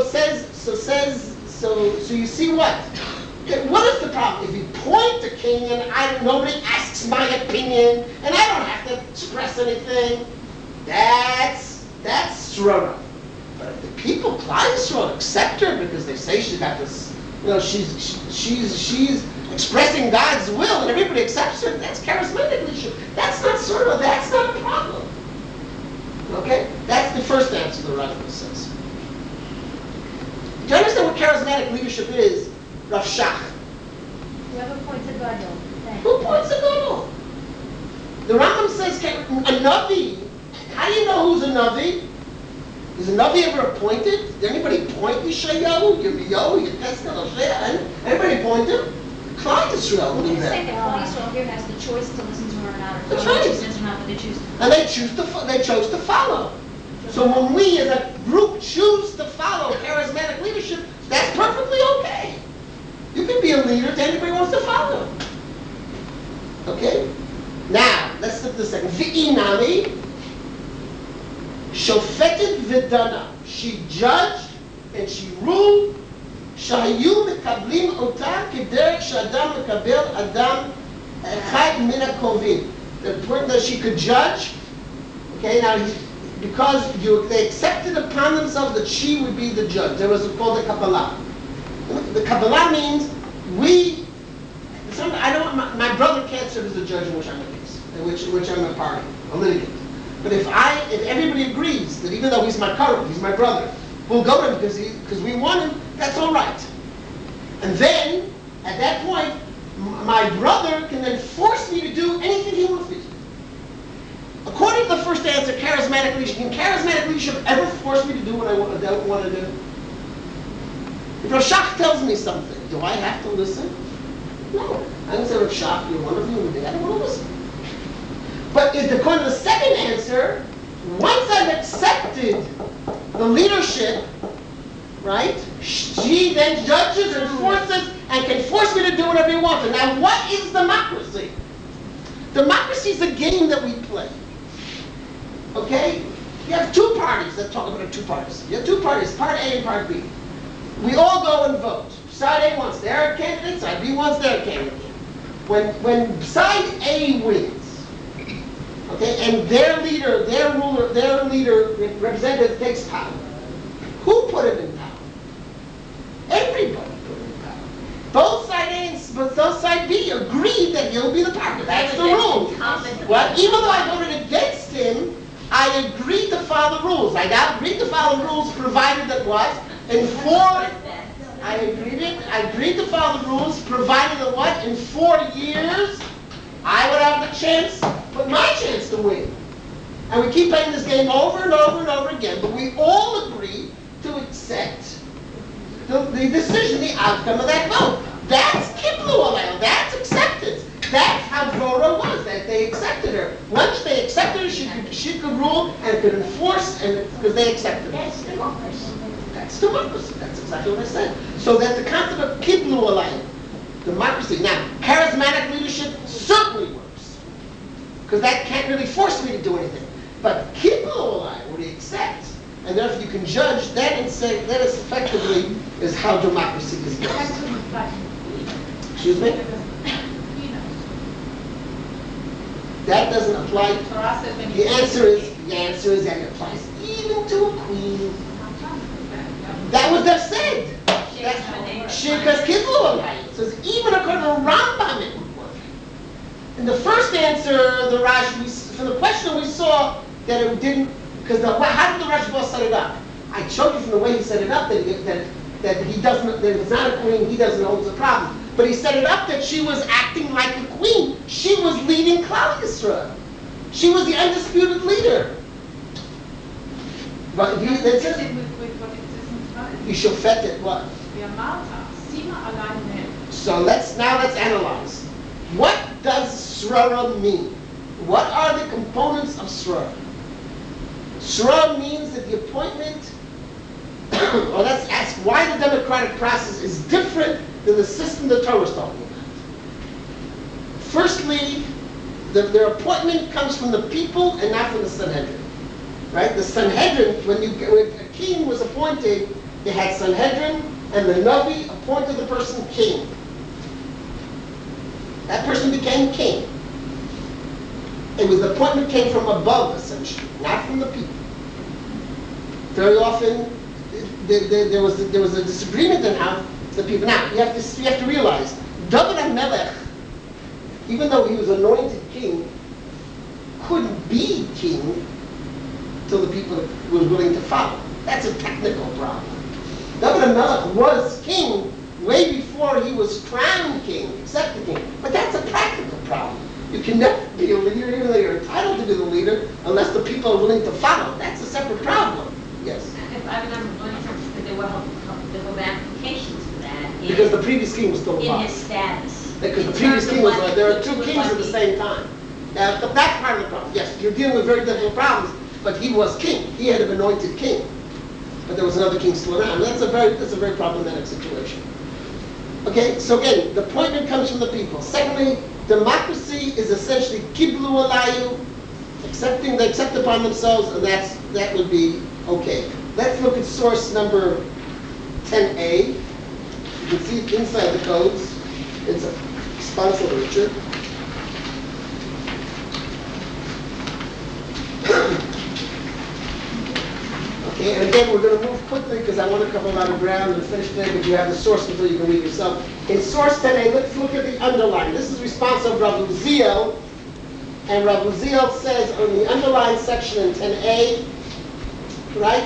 A: So you see what? What is the problem? If you point to king and nobody asks my opinion and I don't have to express anything, that's Srona. But if the people, Klal Yisrael, accept her because they say she's got this, she's expressing God's will and everybody accepts her, that's charismatic leadership. That's not Srona. That's not a problem. Okay? That's the first answer the Rashba says. Do you understand what charismatic leadership is? Rav Shach.
B: Whoever points a gadol.
A: Who points a gadol? The Rambam says a Navi. How do you know who's a Navi? Is a Navi ever appointed? Did anybody point Yeshayahu, Yirmiyahu, Yechezkel, Hosea? Anybody point him? Klal Yisrael
E: Well,
A: knew
E: the second
A: that.
E: Klal Yisrael here has the choice to listen to her or not, or
A: That's
E: follow
A: right.
E: what she says or not, but they choose to.
A: And they chose to follow. So when we as a group choose to follow charismatic leadership, that's perfectly okay. You can be a leader to anybody who wants to follow. Okay? Now, let's look at the second. V'inami, shofetet v'dana. She judged and she ruled. Shahayu mekablim ota kederek sh'adam mekabel adam echad min hakovim. The point that she could judge. Okay, now because they accepted upon themselves that she would be the judge. There was called the Kabbalah. The Kabbalah means my brother can't serve as a judge in which I'm a case, in which I'm a party, a litigant. But if everybody agrees that even though he's my current, he's my brother, we'll go to him because we want him, that's all right. And then, at that point, my brother can then force me to do anything he wants me to do. According to the first answer, charismatic leadership, can charismatic leadership ever force me to do what I don't want to do? If Rav Shach tells me something, do I have to listen? No. I don't say, Rav Shach, you're one of you, and I don't want to listen. But according to the second answer, once I've accepted the leadership, right, she then judges and forces and can force me to do whatever he wants. And now what is democracy? Democracy is a game that we play. Okay? You have two parties. Let's talk about the two parties. You have two parties, part A and part B. We all go and vote. Side A wants their candidate, side B wants their candidate. When side A wins, okay, and their leader, representative takes power, who put him in power? Everybody put him in power. Both side A and both side B agreed that he'll be the partner. That's the rule. Well, even though I voted against him, I agreed to follow the rules. I agreed to follow the rules provided that what? I agreed to follow the rules provided that what? In 4 years, I would have the chance, but my chance to win. And we keep playing this game over and over and over again, but we all agree to accept the decision, the outcome of that vote. That's Kiblu Alel. That's acceptance. That's how Dvorah was, that they accepted her. Once they accepted her, she could rule and could enforce, and because they accepted her.
C: That's democracy.
A: That's democracy. That's exactly what I said. So that the concept of Kiblu Alel, democracy. Now, charismatic leadership certainly works, because that can't really force me to do anything. But Kiblu Alel, where they accept, and therefore you can judge that and say that is effectively is how democracy is used. Excuse me? That doesn't apply. The answer is that it applies even to a queen. That was just said. Because Kiblu Alel says even according to Rambam it would work. In the first answer, the Rashi, for the question we saw that it didn't. Because how did the Rashi set it up? I showed you from the way he set it up that he doesn't. That if it's not a queen, he doesn't hold the problem. But he set it up that she was acting like a queen. She was leading Klal Yisrael. She was the undisputed leader. But
D: Das
A: that's
D: ist
A: it.
D: mit what existence heißt.
A: You shofetet what?
D: Wir Martha, Sima alleine.
A: So let's analyze. What does srara mean? What are the components of srara? Srara means that the appointment, or let's ask why the democratic process is different than the system the Torah is talking about. Firstly, their appointment comes from the people and not from the Sanhedrin. Right? The Sanhedrin, when a king was appointed, they had Sanhedrin, and the Navi appointed the person king. That person became king. The appointment came from above, essentially, not from the people. Very often, there was a disagreement in how the people. Now, you have to realize, David HaMelech, even though he was anointed king, couldn't be king until the people were willing to follow. That's a technical problem. David HaMelech was king way before he was crowned king, accepted king. But that's a practical problem. You can never be a leader, even though you're entitled to be the leader, unless the people are willing to follow. That's a separate problem. Yes.
C: If I remember one instance, that there were ramifications for that.
A: Because the previous king was still
C: In
A: alive.
C: his status.
A: Because the
C: In
A: previous
C: terms of
A: king was
C: what
A: alive. There are
C: he-
A: two
C: what
A: kings at the
C: he-
A: same time. That's part of the problem. Yes, you're dealing with very difficult problems, but he was king. He had an anointed king. But there was another king still around. That's a very problematic situation. Okay, so again, the appointment comes from the people. Secondly, democracy is essentially kiblu alayu, they accept upon themselves, and that would be okay. Let's look at source number 10a. You can see it inside the codes. It's a sponsor literature. Okay, and again, we're going to move quickly because I want to cover a lot of ground and finish today, but you have the source until you can read yourself. In source 10a, let's look at the underline. This is response of Rav Uziel, and Rav Uziel says on the underline section in 10a, right?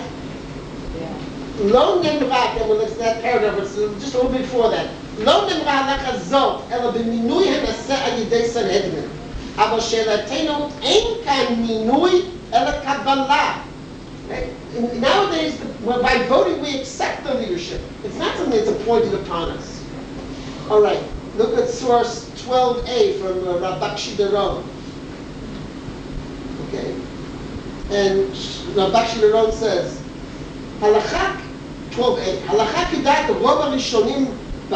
A: Lo nemra, and when it's that paragraph, it's just a little bit before that. Lo nemra lecha zot, ela b'minui hanaseh al yidei Sanhedrin. Aber she'elatenu ein kan minui ela kabbalah. Right? Nowadays, by voting, we accept the leadership. It's not something that's appointed upon us. All right, look at source 12a from Rav Bakshi Doron. Okay, and Rav Bakshi Doron says, Halakha 12a, Halakha kidat rov harishonim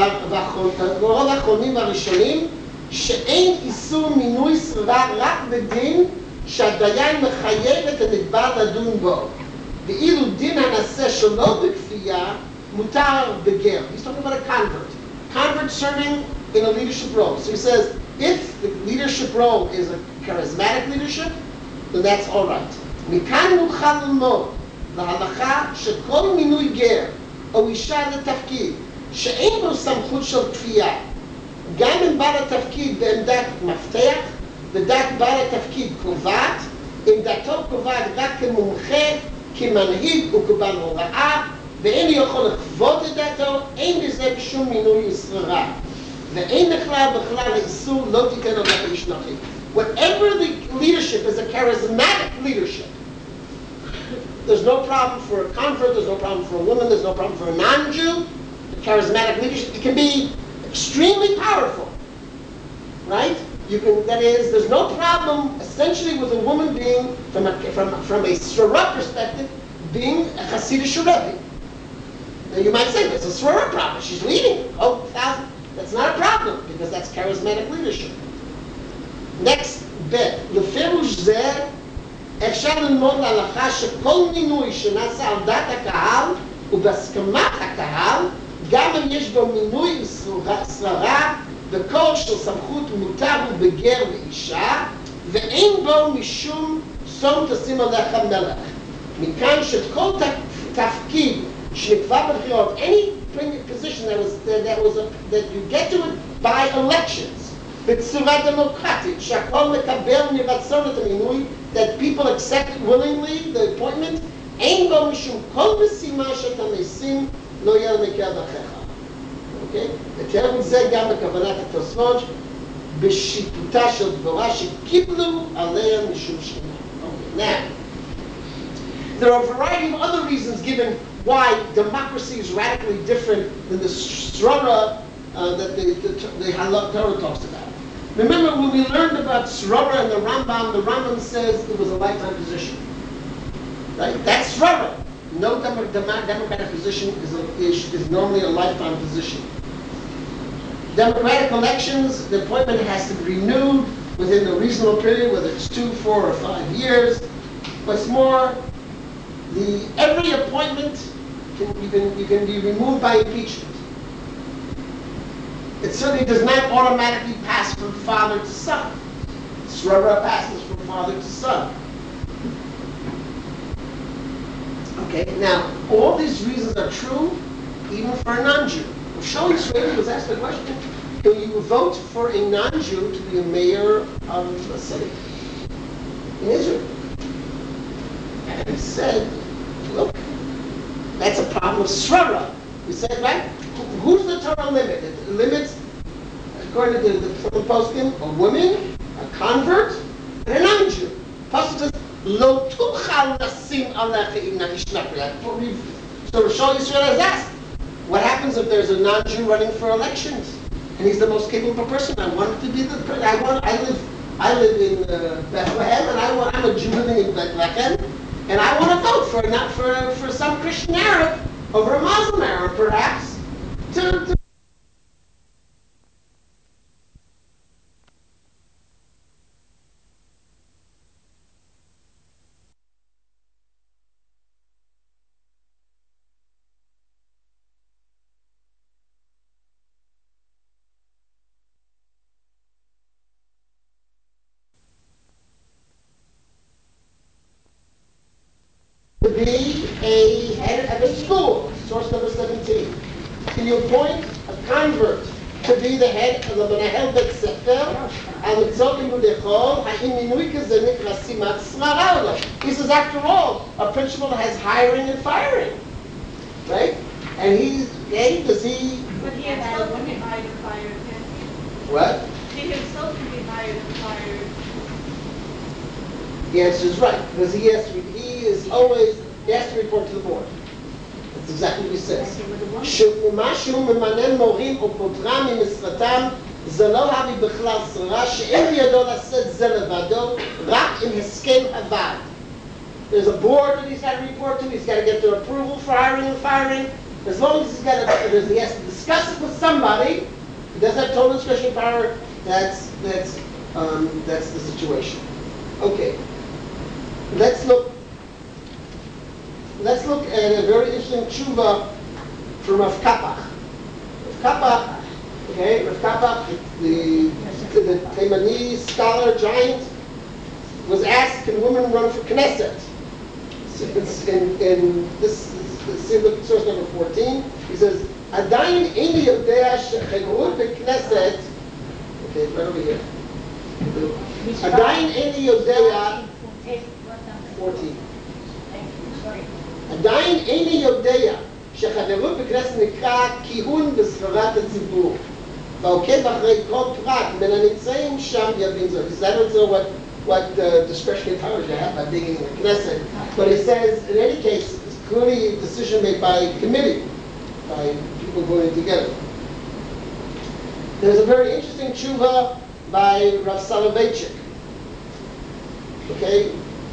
A: rov hachonim harishonim she'ein isur minui srara rak bedin שהדיין מחייב את הנתבע לדון בו. ואילו דין הנעשה שלא בכפייה, מותר בגר. He's talking about a convert. Convert serving in a leadership role. So he says, if the leadership role is a charismatic leadership, then that's all right. מכאן נוכל ללמוד להלכה שכל מינוי גר או אישה לתפקיד שאין בו סמכות של כפייה, גם אם בא לתפקיד בעמדת מפתח, ודעת בעל התפקיד קובעת, עמדתו קובעת רק כמומחה, כמנהיג וכבעל הוראה, ואין יכול לכבוד את דעתו, אין בזה בשום מינוי ושררה. ואין בכלל האיסור לא תיתן עליו איש נוחי. Whatever the leadership is a charismatic leadership. There's no problem for a convert, there's no problem for a woman, there's no problem for a non-Jew. The charismatic leadership, it can be extremely powerful, right? You can, that is, there's no problem essentially with a woman being, from a Srara perspective, being a Hasidic Rebbe. Now you might say, that's a Srara problem. She's leading. Oh, that's not a problem, because that's charismatic leadership. Next bit. לפירוש זה, אפשר ללמוד להלכה שכל מינוי שנעשה על דעת הקהל ובהסכמת הקהל, גם אם יש בו מינוי ושררה, בקור של סמכות מותר ובגר ואישה, ואין בו משום שום תשים עליך מלך. מכאן שכל תפקיד שנקבע בבחירות, any position that you get to it by elections, בצורה דמוקרטית, שהכל מקבל מרצון את המינוי, that people accept willingly the appointment, אין בו משום כל משימה שאתה משים, לא יהיה למקרה דרכך. אוקיי? ותראה מזה גם בכוונת התוספות, בשיפוטה של דבורה שקיבלו עליה משום שכינה. Now, There are a variety of other reasons given why democracy is radically different than the srara that the Torah talks about. Remember, when we learned about srara and the Rambam says it was a lifetime position. Right? That's srara. No democratic position is normally a lifetime position. Democratic elections, the appointment has to be renewed within a reasonable period, whether it's 2, 4, or 5 years. What's more, every appointment you can be removed by impeachment. It certainly does not automatically pass from father to son. Srara passes from father to son. Okay, now, all these reasons are true even for a non-Jew. If Shlomo Israeli was asked the question, can you vote for a non-Jew to be a mayor of a city in Israel? And he said, look, that's a problem of srara. We said, right? Who's the Torah limit? It limits, according to the poskim, a woman, a convert, and a non-Jew. Pasuk says, Lo tuchal nasim alecha im na'ishnapri. So Shlomo Israel has asked, what happens if there's a non-Jew running for elections, and he's the most capable person? I want to be the president. I live in Bethlehem, and I'm a Jew living in Bethlehem, and I want to vote for some Christian Arab over a Muslim Arab, perhaps. To be a head of a school, source number 17. Can you appoint a convert to be the head of the Menahel Bet Sefer? He says, after all, a principal has hiring and firing, right? And does he?
D: But he himself can be hired and fired.
A: What?
D: He himself can be hired and fired.
A: The answer is right, because he has to report to the board. That's exactly what he says. שמשהו ממנה מורים או פוטרם ממשרתם, זה לא הביא בכלל שררה, שאין בידו לשאת זה לבדו, רק עם הסכם הוועד. There's a board that he's got to report to. He's got to get their approval for hiring and firing. As long as he has to discuss it with somebody, he doesn't have total discretionary power. That's the situation. Okay. Let's look at a very interesting tshuva from Rav Kapach. Rav Kapach, the Taimani scholar giant, was asked, can women run for Knesset? In this source number 14, he says, Adayin eini yodea shechegru b'Knesset. Okay, right over here. Adayin eini yodea. 14. עדיין איני יודע שחברות בכנסת נקרא כיהון בשכרת הציבור ועוקב אחרי כל פרט בין הנמצאים שם יבין זאת. He says, I don't know what discretionary powers you have by being in the Knesset, but he says, in any case, it's clearly a decision made by committee, by people voting together. There's a very interesting tshuva by Rav Soloveitchik. Okay?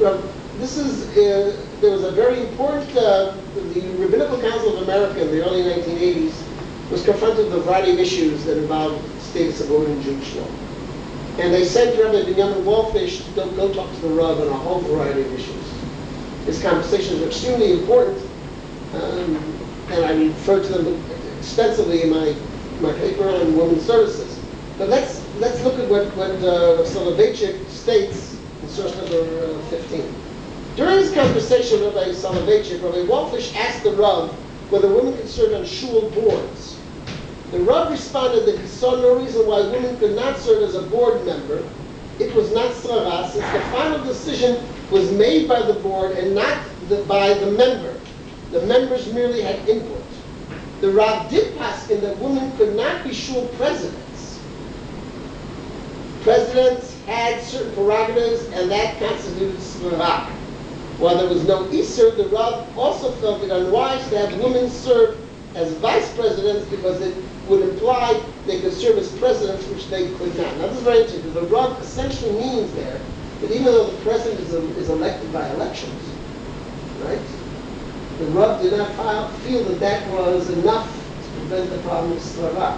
A: There was a very important, the Rabbinical Council of America in the early 1980s was confronted with a variety of issues that involved status of women in Jewish law. And they sent Rabbi Binyamin Wallfish to go talk to the Rav on a whole variety of issues. His conversations are extremely important, and I refer to them extensively in my paper on women's services. But let's look at what Soloveitchik states in source number 15. During his conversation with Rabbi Soloveitchik, Rabbi Wallfish asked the Rav whether women could serve on shul boards. The Rav responded that he saw no reason why women could not serve as a board member. It was not srara, since the final decision was made by the board and not by the member. The members merely had input. The Rav did paskin that women could not be shul presidents. Presidents had certain prerogatives, and that constituted srara. While there was no Isser, the Rav also felt it unwise to have women serve as vice presidents because it would imply they could serve as presidents, which they could not. Now this is very interesting, because the Rav essentially means there that even though the president is elected by elections, right? The Rav did not feel that that was enough to prevent the problem of Slava.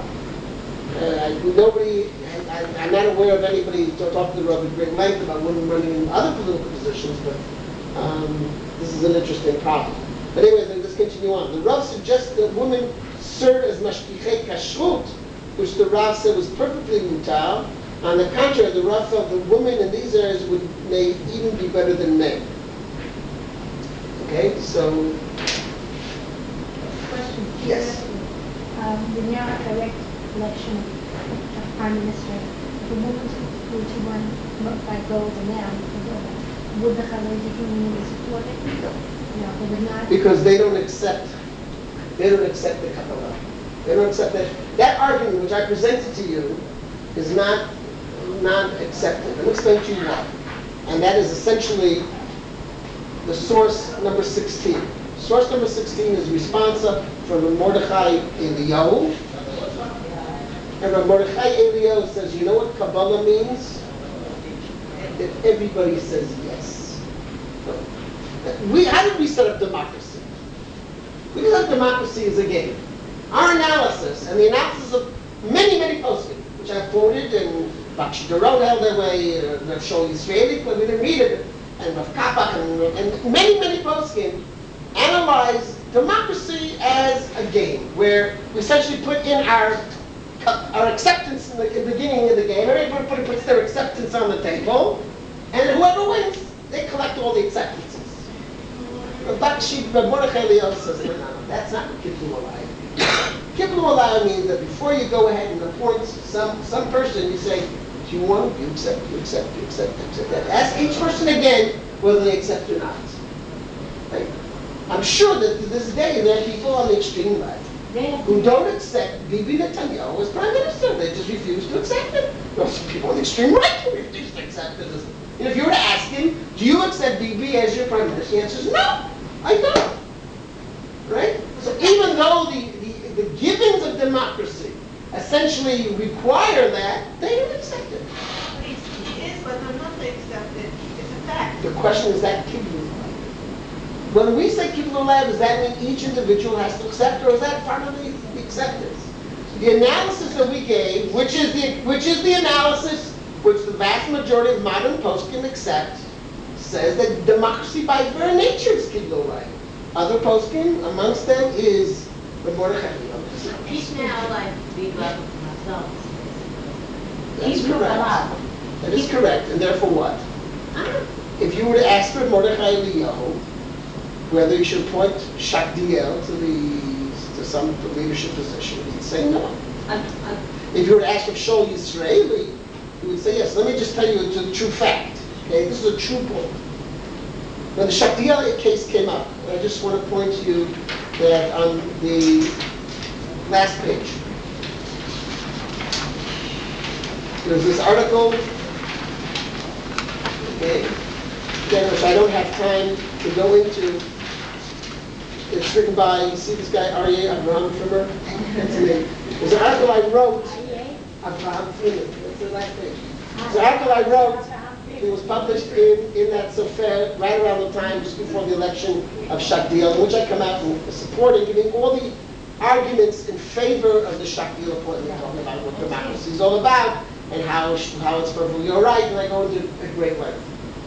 A: I'm not aware of anybody talking to the Rav at great length about women running in other political positions, but this is an interesting problem. But anyway, let's continue on. The Rav suggests that women serve as mashgichei kashrut, which the Rav said was perfectly mutar. On the contrary, the Rav felt that women in these areas may even be better than men. Okay, so...
F: Question.
A: Yes.
F: The now direct election of Prime Minister, the woman who won by gold and now, would the Haredi community support it?
A: No.
F: No, they would not.
A: Because they don't accept the Kabbalah. They don't accept that. That argument which I presented to you is not accepted. Let me explain to you why. And that is essentially the source number 16. Source number 16 is responsa from Mordechai Eliyahu. And Mordechai Eliyahu says, you know what Kabbalah means? That everybody says yes. How did we set up democracy? We set up democracy as a game. Our analysis, and the analysis of many, many posting, which I've quoted, and Bakshi Doron held that way, Rav Shol Yisraeli, but we didn't read it, and Rav Kapach, and many, many posting, analyze democracy as a game, where we essentially put in our acceptance in the beginning of the game. Everybody puts their acceptance on the table, and whoever wins, they collect all the acceptances. But Mordechai Eliyahu says, no, that's not what Kiblu Alai. Kiblu Alai means that before you go ahead and appoint some person, you say, do you want to? You accept, you accept, you accept, you accept. Ask each person again whether they accept or not. Right? I'm sure that to this day there are people on the extreme left who don't accept Bibi Netanyahu as prime minister. They just refuse to accept it. There are some people on the extreme right who refuse to accept it. And if you were to ask him, do you accept Bibi as your prime minister? The answer is no, I don't. Right? So even though the givings of democracy essentially require that, they don't accept it.
D: He is, but they're not to accept it. It's a fact.
A: The question is that Kiblu Alai. When we say Kiblu Alai, does that mean each individual has to accept, or is that part of the acceptance? The analysis that we gave, which is the analysis which the vast majority of modern poskim accept, says that democracy by its very nature is Kiblu Alai. Other poskim, amongst them, is the Mordechai Eliyahu.
C: He's now like big level for myself.
A: That's correct. That is correct, and therefore what? If you were to ask for Mordechai Eliyahu whether you should appoint Shakdiel to some leadership position, he'd say no. If you were to ask for Shol Yisraeli, he would say yes. Let me just tell you the true fact. Okay, this is a true point. When the Shakdiel case came up, I just want to point to you that on the last page, there's this article, okay, again, which I don't have time to go into. It's written by, you see this guy, Aryeh Avraham Frimer? That's me. There's an article I wrote, Avraham Frimer, that's the last page. There's an article I wrote, it was published in that Sofer right around the time, just before the election of Shakdiel, in which I come out and supporting, giving all the arguments in favor of the Shakdiel appointment, talking about what democracy is all about, and how it's perfectly all right, and I go into a great length.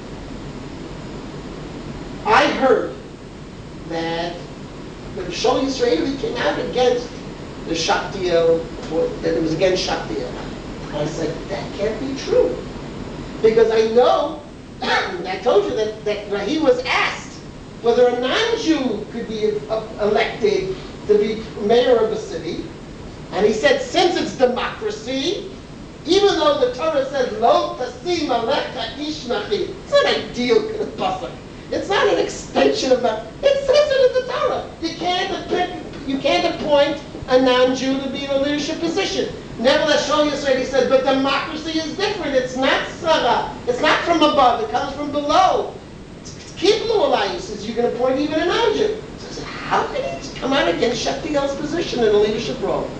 A: I heard that the Shol Yisraeli came out against the Shakdiel, that it was against Shakdiel. I said, that can't be true. Because I know, I told you that he was asked whether a non-Jew could be elected to be mayor of a city. And he said, since it's democracy, even though the Torah says, Lo tasim alecha ish nachi, it's not ideal pasuk. It's not an extension of that. It says it in the Torah. You can't appoint a non-Jew to be in a leadership position. Nevertheless, Shol Yisraeli said, but democracy is different. It's not tzara. It's not from above. It comes from below. It's Kiblu Alai, he says, you're going to appoint even an Ajib. He says, how can he come out against Shaktiel's position in a leadership role?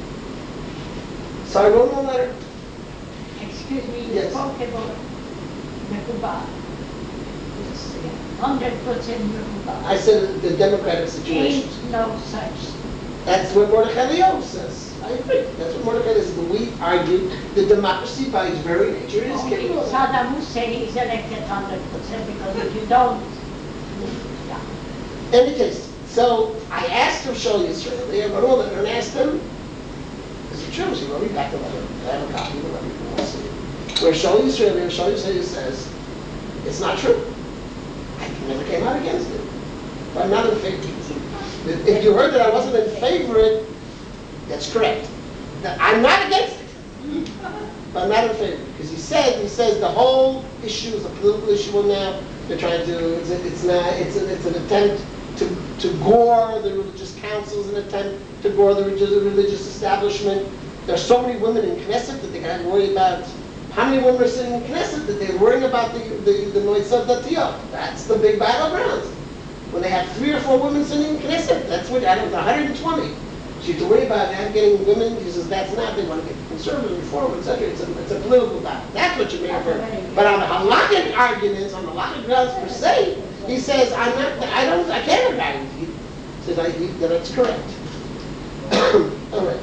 A: So I wrote him a letter.
C: Excuse me, you
A: Yes.
C: spoke about Mekubal. It's 100% Mekubal.
A: I said the democratic situation.
C: Ain't no such.
A: That's what Mordechai Eliyahu says. I agree. That's what Mordechai says. But we argue the democracy by its very nature is capable.
C: Saddam Hussein is elected 100% because if you don't, yeah.
A: In any case, so I asked him, show Yisrael. I wrote a letter and asked him, is it true? He wrote me back the letter. I have a copy of the letter. You can all see it. Where Show Yisrael says, it's not true. I never came out against it. But I'm not in favor. If you heard that I wasn't in favor of it, that's correct. I'm not against it. But I'm not in favor. Because he says the whole issue is a political issue now. They're trying to, it's an attempt to gore the religious councils, an attempt to gore the religious establishment. There are so many women in Knesset that they got to worry about. How many women are sitting in Knesset that they're worrying about the Moitzav Datiyot? That's the big battleground. When they have 3 or 4 women sitting in Knesset, that's what, I don't know, 120. So you have to worry about that, getting women. He says that's not, they want to get conservative, reform, etc. It's a political battle. That's what you may have heard. But on the halakhic arguments, on the halakhic grounds per se, he says, I can't agree with you. He says, that it's correct. All right.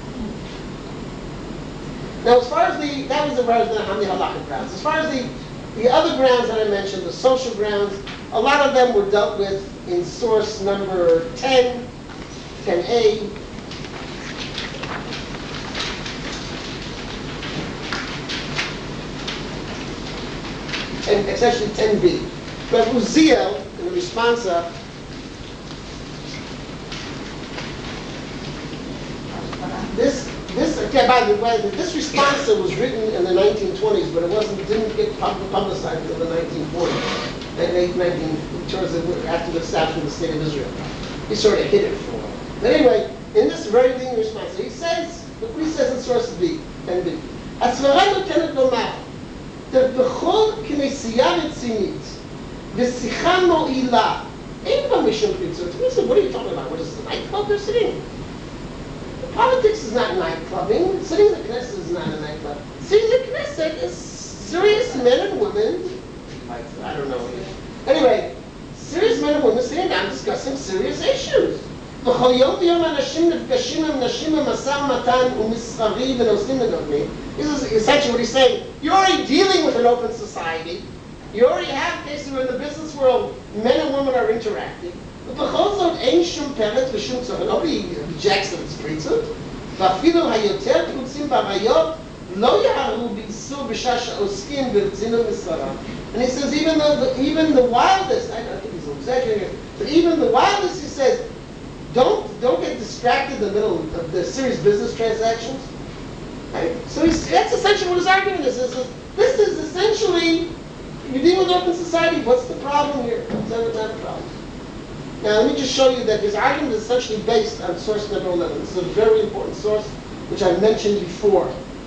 A: Now, as far as that was as far as the halakhic grounds. As far as the other grounds that I mentioned, the social grounds, a lot of them were dealt with in source number 10, 10a. And it's actually 10b. But Uziel, in the responsa, by the way, this responsa was written in the 1920s, but didn't get publicized until the 1940s. After the establishment of the State of Israel. He sort of hid it for a while. But anyway, in this very leading response, he says, look what he says in source B, 10b. הסברה נותנת לומר, בכל כנסייה רצינית, ושיחה מועילה, אין בה משום פריצות. He said, what are you talking about? What is this, a nightclub they're sitting in? Politics is not nightclubbing. Sitting in the Knesset is not a nightclub. Sitting in the Knesset is serious men and women. I don't know. Anyway, serious men and women sitting down discussing serious issues. בכל יום ויום אנשים נפגשים עם נשים במשא ומתן ומסחרי ונושאים מדברים. This is essentially what he's saying. You're already dealing with an open society. You already have cases where in the business world men and women are interacting. ובכל זאת אין שום פרץ ושום צורך. Nobody rejects that it's פריצות. ואפילו היותר פרוצים בעריות לא יערו באיסור בשעה שעוסקים ברצינות מסחרם. And he says even the wildest, I think he's exaggerating, but even the wildest, he says, don't get distracted in the middle of the serious business transactions. Right? So that's essentially what his argument is. This is essentially, you deal with open society, what's the problem here? It's not a problem. Now let me just show you that his argument is essentially based on source number 11. This is a very important source, which I mentioned before.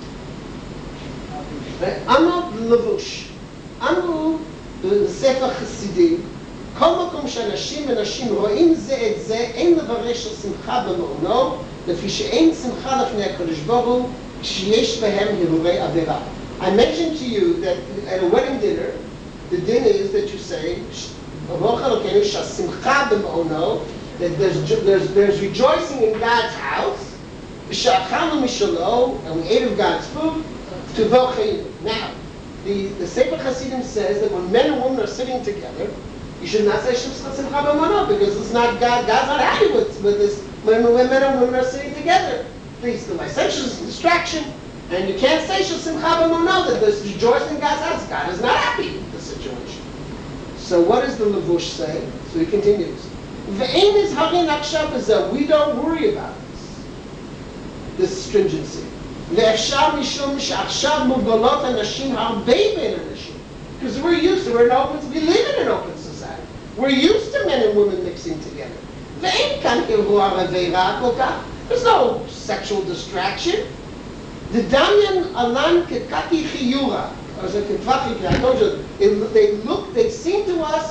A: Amar Levush. אמרו בספר חסידים, כל מקום שאנשים ונשים רואים זה את זה, אין לברך של שמחה במעונו, לפי שאין שמחה לפני הקדוש ברוך הוא, כשיש בהם הרהורי עבירה. I mentioned to you that at a wedding dinner, the din is that you say, ברוך אלוקינו שהשמחה במעונו, that there's rejoicing in God's house, ושאכלנו משלו, and we ate of God's food, to Vochayim. Now, the Sefer Hasidim says that when men and women are sitting together, you should not say Simcha B'Mano because it's not God's not happy with this when men and women are sitting together. Please, the licentiousness is distraction, and you can't say Simcha B'Mano that there's rejoicing in God's house. God is not happy with the situation. So what does the Levush say? So he continues. Ve'ein is harin akshav b'zeh. We don't worry about this stringency. ואפשר משום שעכשיו מוגבלות הנשים הרבה בין הנשים. Because we're used to, we live in an open society. We're used to men and women mixing together. ואין כאן אירוע עבירה כל כך. There's no sexual distraction. דדמיין עלן כקקי חיורה. As I told you, they seem to us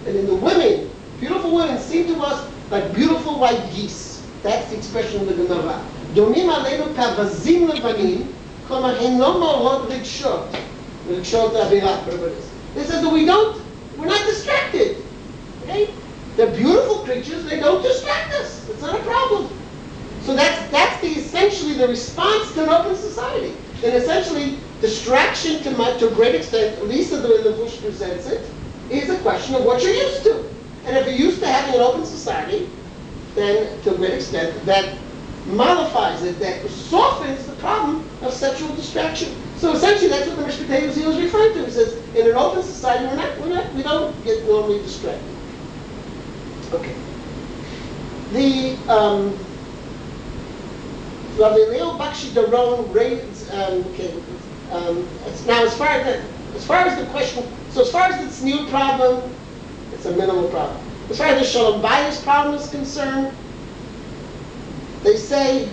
A: And in the women, beautiful women seem to us like beautiful white geese. That's the expression of the Gemara. דומים עלינו כאווזים לבנים, כלומר אינו מעוררות רגשות. רגשות האווירה, whatever it is. They said that we're not distracted. Okay? They're beautiful creatures, they don't distract us. It's not a problem. So that's essentially the response to an open society. And essentially, distraction to a great extent, at least in the way the Bush presents it, is a question of what you're used to. And if you're used to having an open society, then to a great extent, that mollifies it, that softens the problem of sexual distraction. So essentially, that's what the Mishnah was referring to. He says, in an open society, we don't get normally distracted. Okay. Rabbi Leo Bakshi Daron raised. Now, as far as the question, so as far as the tzniut problem, it's a minimal problem. As far as the shalom bayis problem is concerned, they say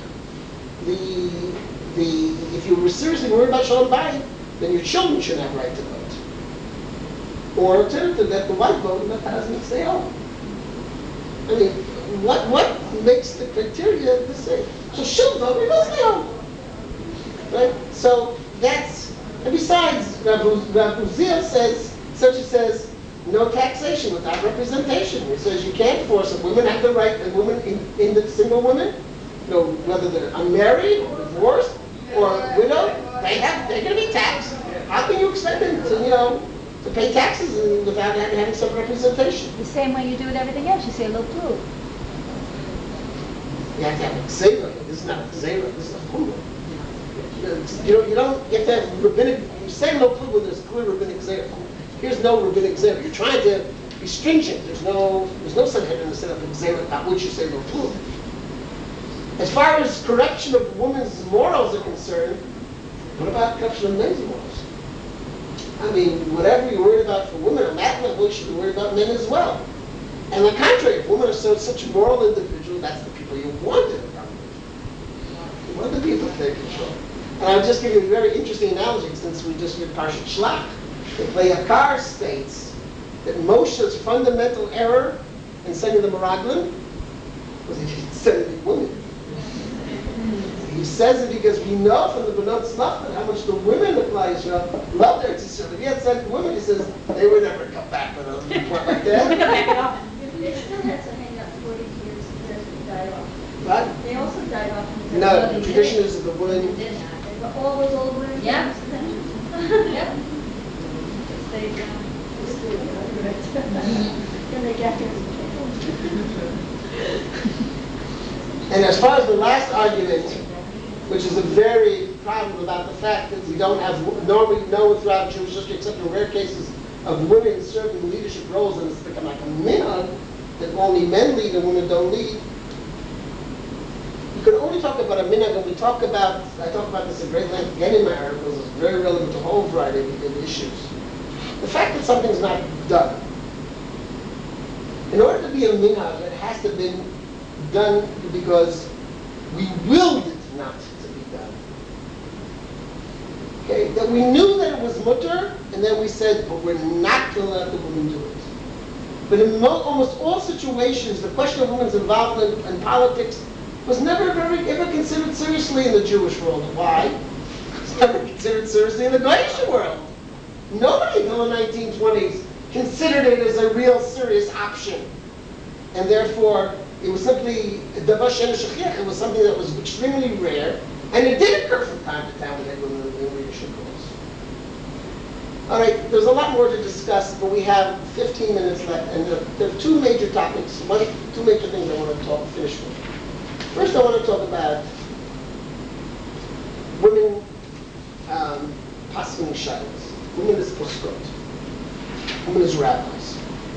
A: if you were seriously worried about shalom bayis, then your children should have right to vote. Or alternative, that the white vote and the husband stay home. I mean, what makes the criteria the same? So she'll vote, we will stay home. Right? So that's, and besides, Rav Uziel says, essentially says, no taxation without representation. He says you can't force it. Women have the right, and women in the single women, you know, whether they're unmarried or divorced or widowed, they're going to be taxed. How can you expect them to, to pay taxes without having some representation?
F: The same way you do with everything else, you say lo pluv.
A: You have to have a gzera. This is not a gzera, this is a chumrah. You have to have rabbinic, you say lo pluv when there's clear rabbinic gzera. Here's no rabbinic gzera. You're trying to be stringent. There's no Sanhedrin to set up a gzera about which you say lo pluv. As far as correction of women's morals are concerned, what about correction of men's morals? I mean, whatever you're worried about for women on that level, you should be worried about men as well. And on the contrary, if women are such a moral individual, that's the people you want in the government. You want the people to take control. And I'll just give you a very interesting analogy since we just read Parshat Shlach. The Playakar states that Moshe's fundamental error in sending the Meraglim was that he sent a woman. He says it because we know from the Benot Tzlachman how much the women of Klal Yisrael love their Tzisrael. If he had sent women, he says, they would never come back with a report like that.
B: They still had to hang out 40 years because they died off.
A: What?
B: They also died off.
A: No, the tradition is that the women...
B: But all those old women?
E: Yeah.
B: Yep. Stayed down. And they got here.
A: And as far as the last argument, which is a very problem about the fact that we don't have, normally know throughout Jewish history, except in rare cases of women serving leadership roles, and it's become like a minhag that only men lead and women don't lead. You can only talk about a minhag when I talk about this at great length again in my articles. It's very relevant to a whole variety of issues. The fact that something's not done. In order to be a minhag, it has to have been done because we willed it not to be done. Okay, that we knew that it was mutter, and then we said, but we're not going to let the women do it. But in almost all situations, the question of women's involvement in politics was never ever considered seriously in the Jewish world. Why? It's never considered seriously in the Goyish world. Nobody until the 1920s considered it as a real serious option. And therefore, it was simply davar she'eino shachiach. It was something that was extremely rare, and it did occur from time to time when women in leadership roles. All right, there's a lot more to discuss, but we have 15 minutes left, and there are two major topics, two major things I want to finish with. First, I want to talk about women paskin shalos, women as poskot, women as rabbis.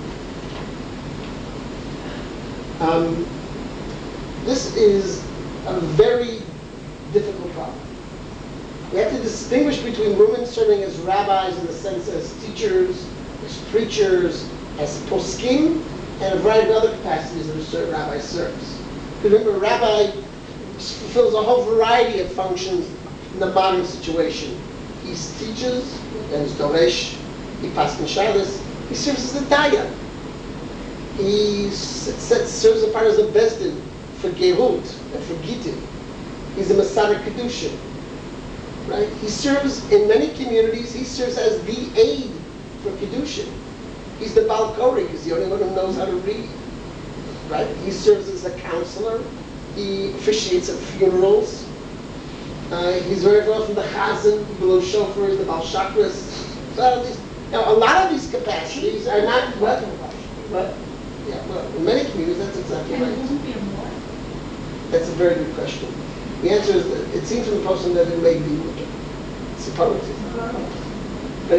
A: This is a very difficult problem. We have to distinguish between women serving as rabbis in the sense as teachers, as preachers, as poskim, and a variety of other capacities that a rabbi serves. Remember, a rabbi fulfills a whole variety of functions in the modern situation. He teaches, and is doresh, he paskin shalos, he serves as a dayan. He serves a part as a Besdin for Gerut and for Gittin. He's a Masada Kedushin. Right? He serves in many communities, he serves as the aid for Kedushin. He's the Balkori, he's the only one who knows how to read. Right? He serves as a counselor. He officiates at funerals. He's very often the Chazan, the below chauffeurs, the Baal Shakras. Now, a lot of these capacities are not what? Yeah, well, in many communities, that's exactly right. That's a very good question. The answer is that it seems from the person that it may be supposed. But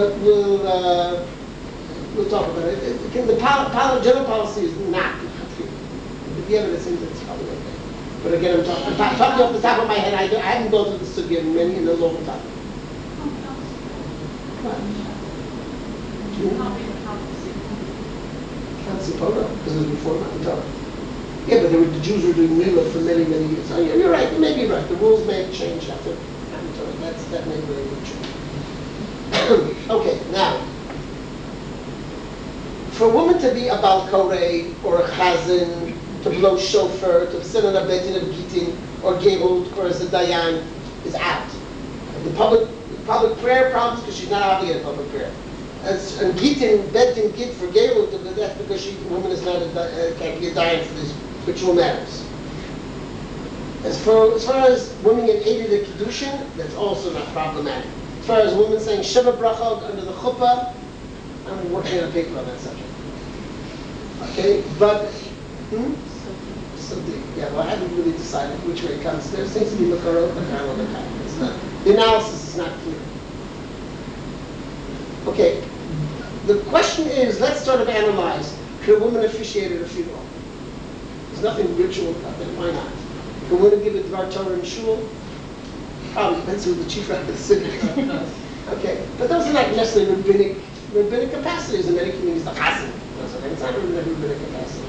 A: we'll talk about it. The general policy is not. The evidence seems it's probably okay. But again, I'm talking off the top of my head. I haven't gone through the study in a long time. Sipora, because it was before Matan Torah. Yeah, but the Jews were doing Mila for many, many years. Oh, yeah, you're right, you may be right. The rules may have changed after Matan Torah. That may very well be true. Okay, now, for a woman to be a Balkorei or a Chazan, to blow shofar, to sit on a betin of Gittin or Gerut or as a Dayan is out. The public prayer problems because she's not obligated to public prayer. And Gittin, betin, Git for Gerut, that's because the woman is not can't be a Dayan for these ritual matters. As far as women get aided in Kiddushin, that's also not problematic. As far as women saying Sheva Brachot under the chuppah, I'm working on a paper on that subject. Okay, but yeah, well, I haven't really decided which way it comes. There seems to be Makarot, Makarot. It's not. The analysis is not clear. Okay, the question is, let's sort of analyze: could a woman officiate at a funeral? There's nothing ritual about that. Why not? Could a woman give a Dvar Torah in shul? Probably depends who the chief rabbi is. Okay, but those are not necessarily rabbinic capacities in many communities. The chazan, it's not really rabbinic capacity.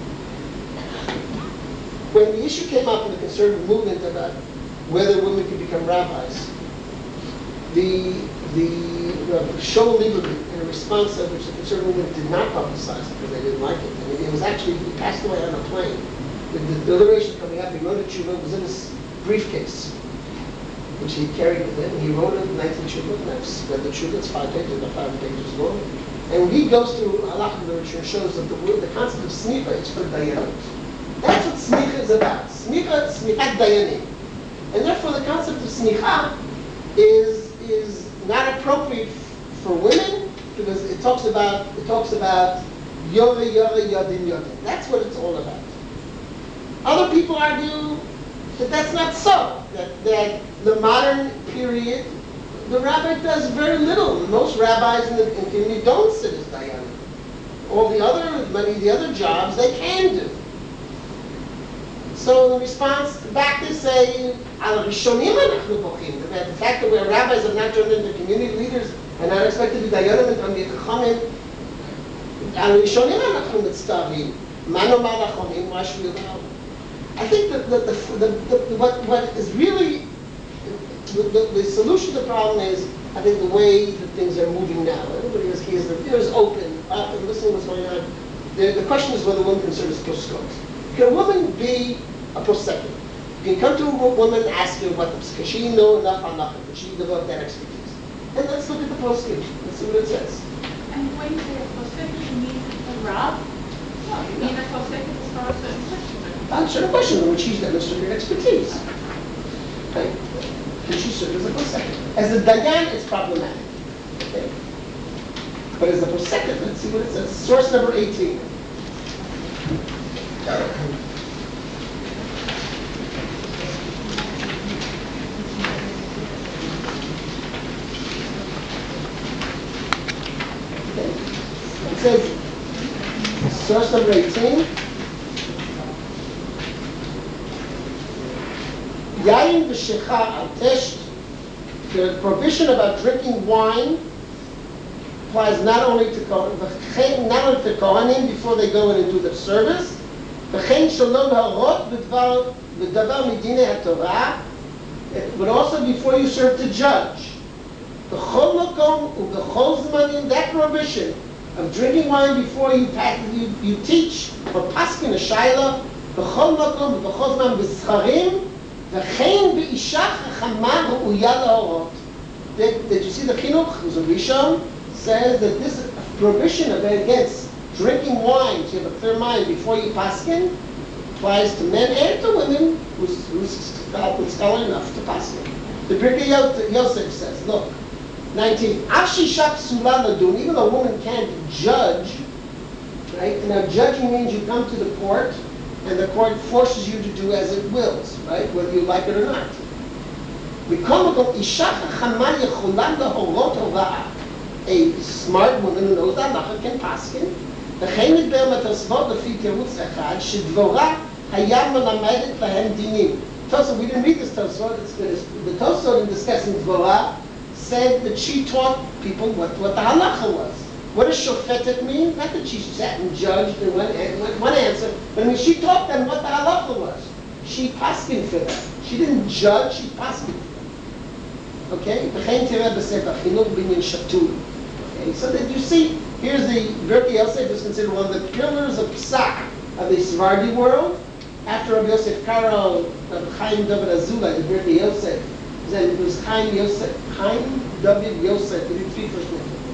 A: When the issue came up in the conservative movement about whether women could become rabbis, the Shlomo Lieberman, in a response to which the conservative movement did not publicize because they didn't like it. I mean, it was actually, he passed away on a plane. With the deliberation coming up, he wrote a tshuva, it was in his briefcase, which he carried with him. He wrote it in 19 tshuva, and I've read the tshuva, it's 5 pages, about 5 pages long. And when he goes through halakha literature and shows that the concept of smicha is for dayanim. That's what smicha is about. Smichat dayanim. And therefore the concept of smicha is not appropriate for women because it talks about yore yodin yodin. That's what it's all about. Other people argue that that's not so. That the modern period, the rabbi does very little. Most rabbis in the community don't sit as dayanim. Many of the other jobs they can do. So in response back they say, Al Rishonim anachnu bochim. The fact that where rabbis have not turned into community leaders and are expected to be dayanim and Talmidei Chachamim, Al Rishonim anachnu mitztavim. Mano malachomim, why should we allow? I think that what is really the solution to the problem is, I think, the way that things are moving now. Everybody has keys, the ears open, up and listening to what's going on. The question is whether a woman can serve as prosecutors. Can a woman be a prosecutor? You can come to a woman and ask her what, can she know enough on nothing? Can she develop that expertise? And let's look at the prosecution. Let's see what it says.
D: And when you say a prosecutor, you mean a rab? No, you mean a prosecutor as far as certain questions.
A: Answer a question in which she's demonstrated expertise. Okay? Can she serve as a prosecutor? As a dayan, it's problematic. Okay? But as a prosecutor, let's see what it says. Source number 18. It says, source number 18. Yain v'shecha al tesht. The prohibition about drinking wine applies not only to Kohanim before they go in and do their service, v'chein shalom ha'orot b'dvar midinei haTorah, but also before you serve to judge. B'chol makom u'b'chol zmanim, that prohibition of drinking wine before you teach, or paskin a shaila, b'chol makom, b'chol zman b'scharim, v'chein b'isha chachama ru'uya la'orot. Did you see the chinuch? It was a Rishon, says that this prohibition against drinking wine, so you have a clear mind before you paskin, applies to men and to women who's scholar enough to paskin. The Birkei Yosef says, look, 19, even a woman can't judge, right? Now judging means you come to the court and the court forces you to do as it wills, right? Whether you like it or not. A smart woman who knows that halacha can paskin. וכן נדבר מהתוספות לפי תירוץ אחד, שדבורה היה מלמדת להם דינים. Tosfot, we didn't read this Tosfot, the Tosfot in discussing Dvorah said that she taught people what the halacha was. What does shofetet mean? Not that she sat and judged in one answer, but I mean she taught them what the halacha was. She paskin for them. She didn't judge, she paskin for them. Okay? וכן תראה בספר חינוך בעניין שתול. Okay? So that you see, here's the Birkei Yosef is considered one of the pillars of Psak of the Sephardi world. After Rabbi Yosef Karo, Rabbi Chaim David Azulai, the Birkei Yosef, then it was Chaim David Yosef, the three first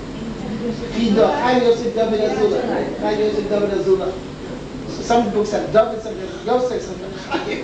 A: names. Chaim Yosef David Azulai, right? Chaim Yosef David Azulai. So some books have David, some have Yosef, some have Chaim.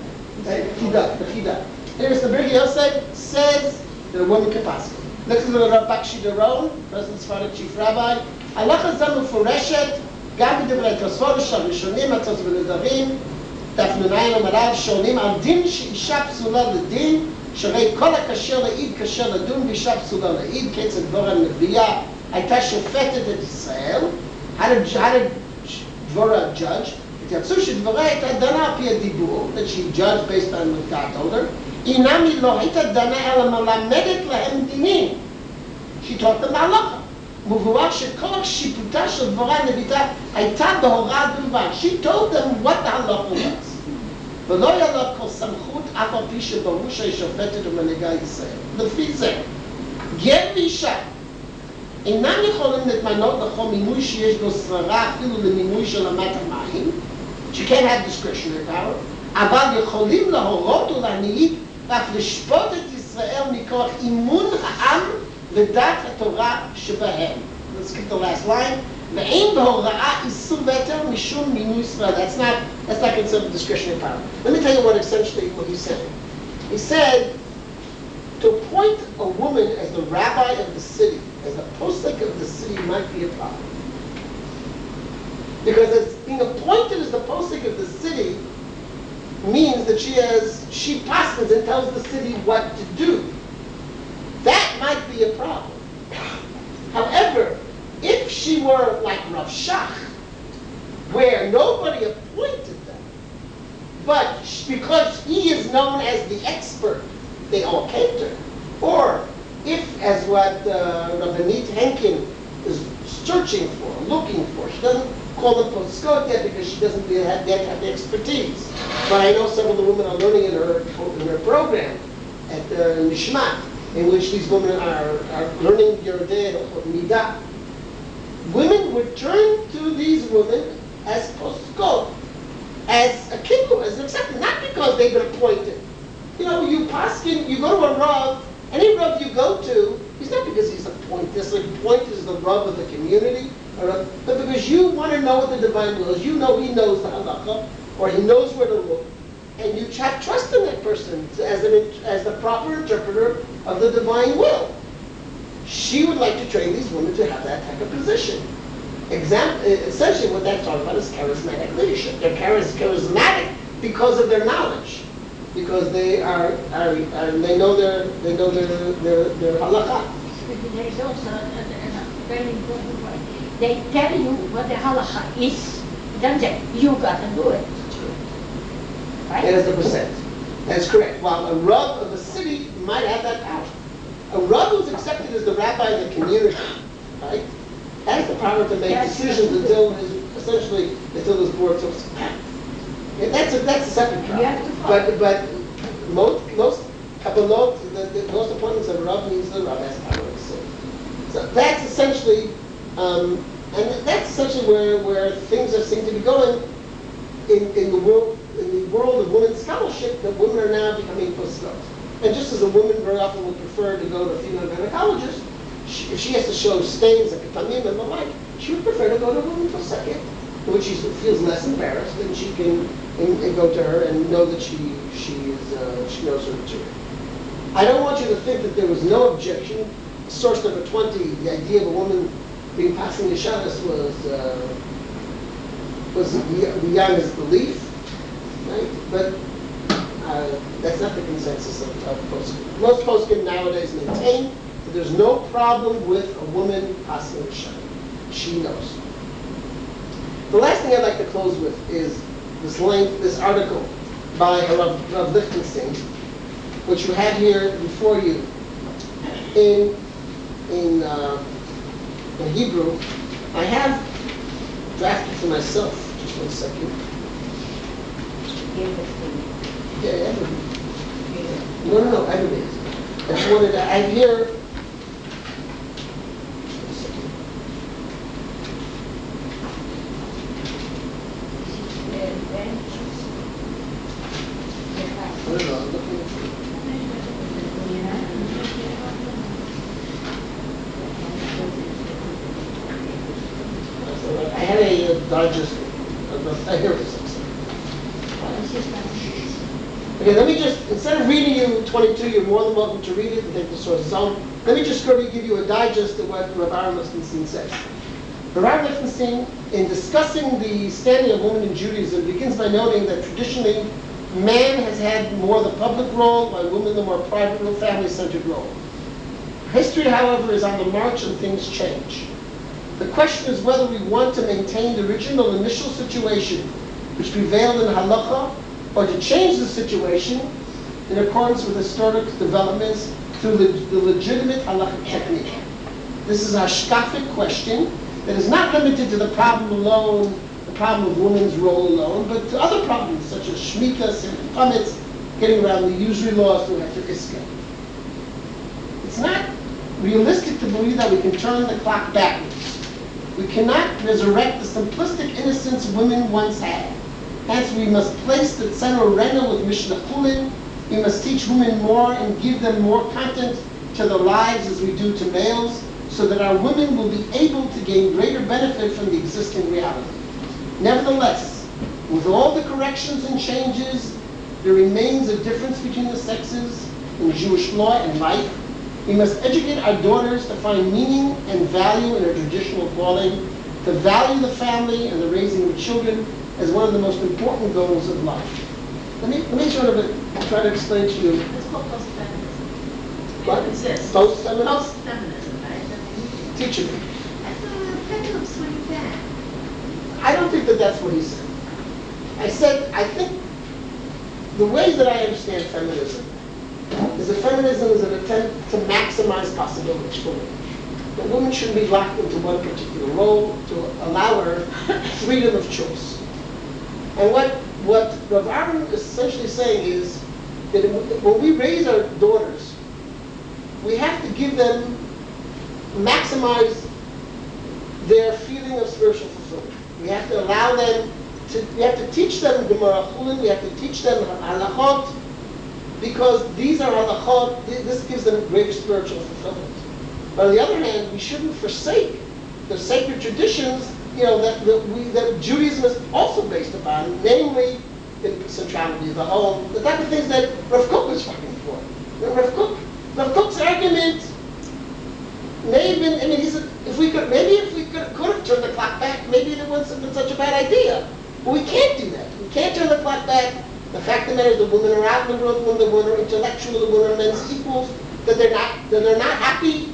A: Right? The Chida. Here's the Birkei Yosef says that a woman can pass. Next is the Rav Bakshi Doron, President Sephardic Chief Rabbi. Halacha zeh מפורשת גם בדברי תוספות הראשונים, התוספות ונדרים, דף נ"ע עמוד שונים על דין שאישה פסולה לדין, שהרי כל הכשר לעיד כשר לדון ואישה פסולה לעיד, כיצד דבורה הנביאה הייתה שופטת את ישראל. How did Dvorah judge? התייחסו שדבורה הייתה דנה על פי הדיבור, that she judged based on what God told her. אינם היא לא הייתה דנה אלא מלמדת להם דינים. She taught them halacha. מבואר שכל שיפוטה של דבורה הנביאה הייתה בהוראה בלבד. She told them what the halacha was. ולא היה לה כל סמכות אף על פי שברור שהיא שופטת ומנהיגה ישראל. לפי זה, גר ואישה אינם יכולים להתמנות לכל מינוי שיש בו שררה אפילו למינוי של אמת המים. She can't have discretionary power. אבל יכולים להורות ולהנהיג ואף לשפוט את ישראל מכוח אימון העם לדעת התורה שבהם. Let's skip the last line. ואין בהוראה איסור והיתר משום מינוי שררה. That's not considered discretionary power. Let me tell you what he said. He said, to appoint a woman as the rabbi of the city, as the posek of the city, might be a problem. Because as being appointed as the posek of the city means that she passes and tells the city what to do. That might be a problem. However, if she were like Rav Shach, where nobody appointed them, but because he is known as the expert, they all came to her. Or if, as what Rabbanit Henkin is searching for, looking for, she doesn't call them poskot yet because she doesn't yet have the expertise. But I know some of the women are learning in her program at Nishmat, in which these women are learning Yerodei and Midah. Women would turn to these women as poskot, as a kibbu, as an exception, not because they've been appointed. You know, you paskin, you go to a Rav, any Rav you go to, he's not because he's appointed, necessarily appointed as the Rav of the community, but because you want to know what the divine will is. You know he knows the halacha, or he knows where to look, and you have trust in that person as the proper interpreter of the divine will. She would like to train these women to have that type of position. Essentially what that's talking about is charismatic leadership. They're charismatic because of their knowledge, because they they know their halakha.
C: There is also a very important point. They tell you what the halakha is, then say, you got to do it. Right?
A: That is the percent. That's correct. While a Rav of the city might have that power. A Rav who's accepted as the rabbi of the community, right, has the power to make decisions until his board so that's a separate problem. But most kabbalot, most appointments of Rav means the Rav has power of the city. So that's essentially And that's essentially where things are seem to be going in the world of women's scholarship, that women are now becoming postdocs. And just as a woman very often would prefer to go to a female gynecologist, if she has to show stains and ketamine and the like, she would prefer to go to a woman postdoctor, in which she feels less embarrassed, and she can and go to her and know that she knows her material. I don't want you to think that there was no objection. Source number 20, the idea of a woman being passing the shabbos was beyond his belief, right? But that's not the consensus of poskim. Most poskim nowadays maintain that there's no problem with a woman passing the shabbos. She knows. The last thing I'd like to close with is this article by Rav Lichtenstein, which you have here before you in Hebrew. I have drafted for myself. Just 1 second. Yeah, everything. No, everything. I just wanted to add here. I had a digest of the here it is. Okay, let me just, instead of reading you 22, you're more than welcome to read it and take the sources on. Let me just give you a digest of what Rav Aaron Lichtenstein says. Rav Aaron Lichtenstein, in discussing the standing of women in Judaism, begins by noting that traditionally, man has had more the public role, while women the more private, family-centered role. History, however, is on the march and things change. The question is whether we want to maintain the original initial situation which prevailed in halacha, or to change the situation in accordance with historic developments through the legitimate halachic technique. This is a hashkafic question that is not limited to the problem alone, the problem of women's role alone, but to other problems such as shmitas and chametz, getting around the usury laws through heter iska. It's not realistic to believe that we can turn the clock backwards. We cannot resurrect the simplistic innocence women once had. Hence, we must place the Tzena Rena with Mishnah Chulin. We must teach women more and give them more content to their lives as we do to males, so that our women will be able to gain greater benefit from the existing reality. Nevertheless, with all the corrections and changes, there remains a difference between the sexes in Jewish law and life. We must educate our daughters to find meaning and value in their traditional calling, to value the family and the raising of children as one of the most important goals of life. Let me sort of try to explain to you.
B: It's called post-feminism.
A: What?
B: It exists.
A: Post-feminism?
B: Post-feminism, right?
A: Teach me.
B: I thought Pendulum swing back.
A: I don't think that that's what he said. I think the way that I understand feminism is that feminism is an attempt to maximize possibilities for women. That women shouldn't be locked into one particular role, to allow her freedom of choice. And what Rav Aaron is essentially saying is that when we raise our daughters, we have to give them, maximize their feeling of spiritual fulfillment. We have to allow them we have to teach them Gemara Chulin, we have to teach them halachot, because these are halachot, this gives them greater spiritual fulfillment. But on the other hand, we shouldn't forsake the sacred traditions, that Judaism is also based upon, namely the centrality of the home, the type of things that Rav Kook was fighting for. Rav Kook's argument may have been, if we could have turned the clock back, maybe it wasn't been such a bad idea. But we can't do that. We can't turn the clock back. The fact of the matter is the women are out in the world, the women are intellectual, the women are men's equals, that they're not happy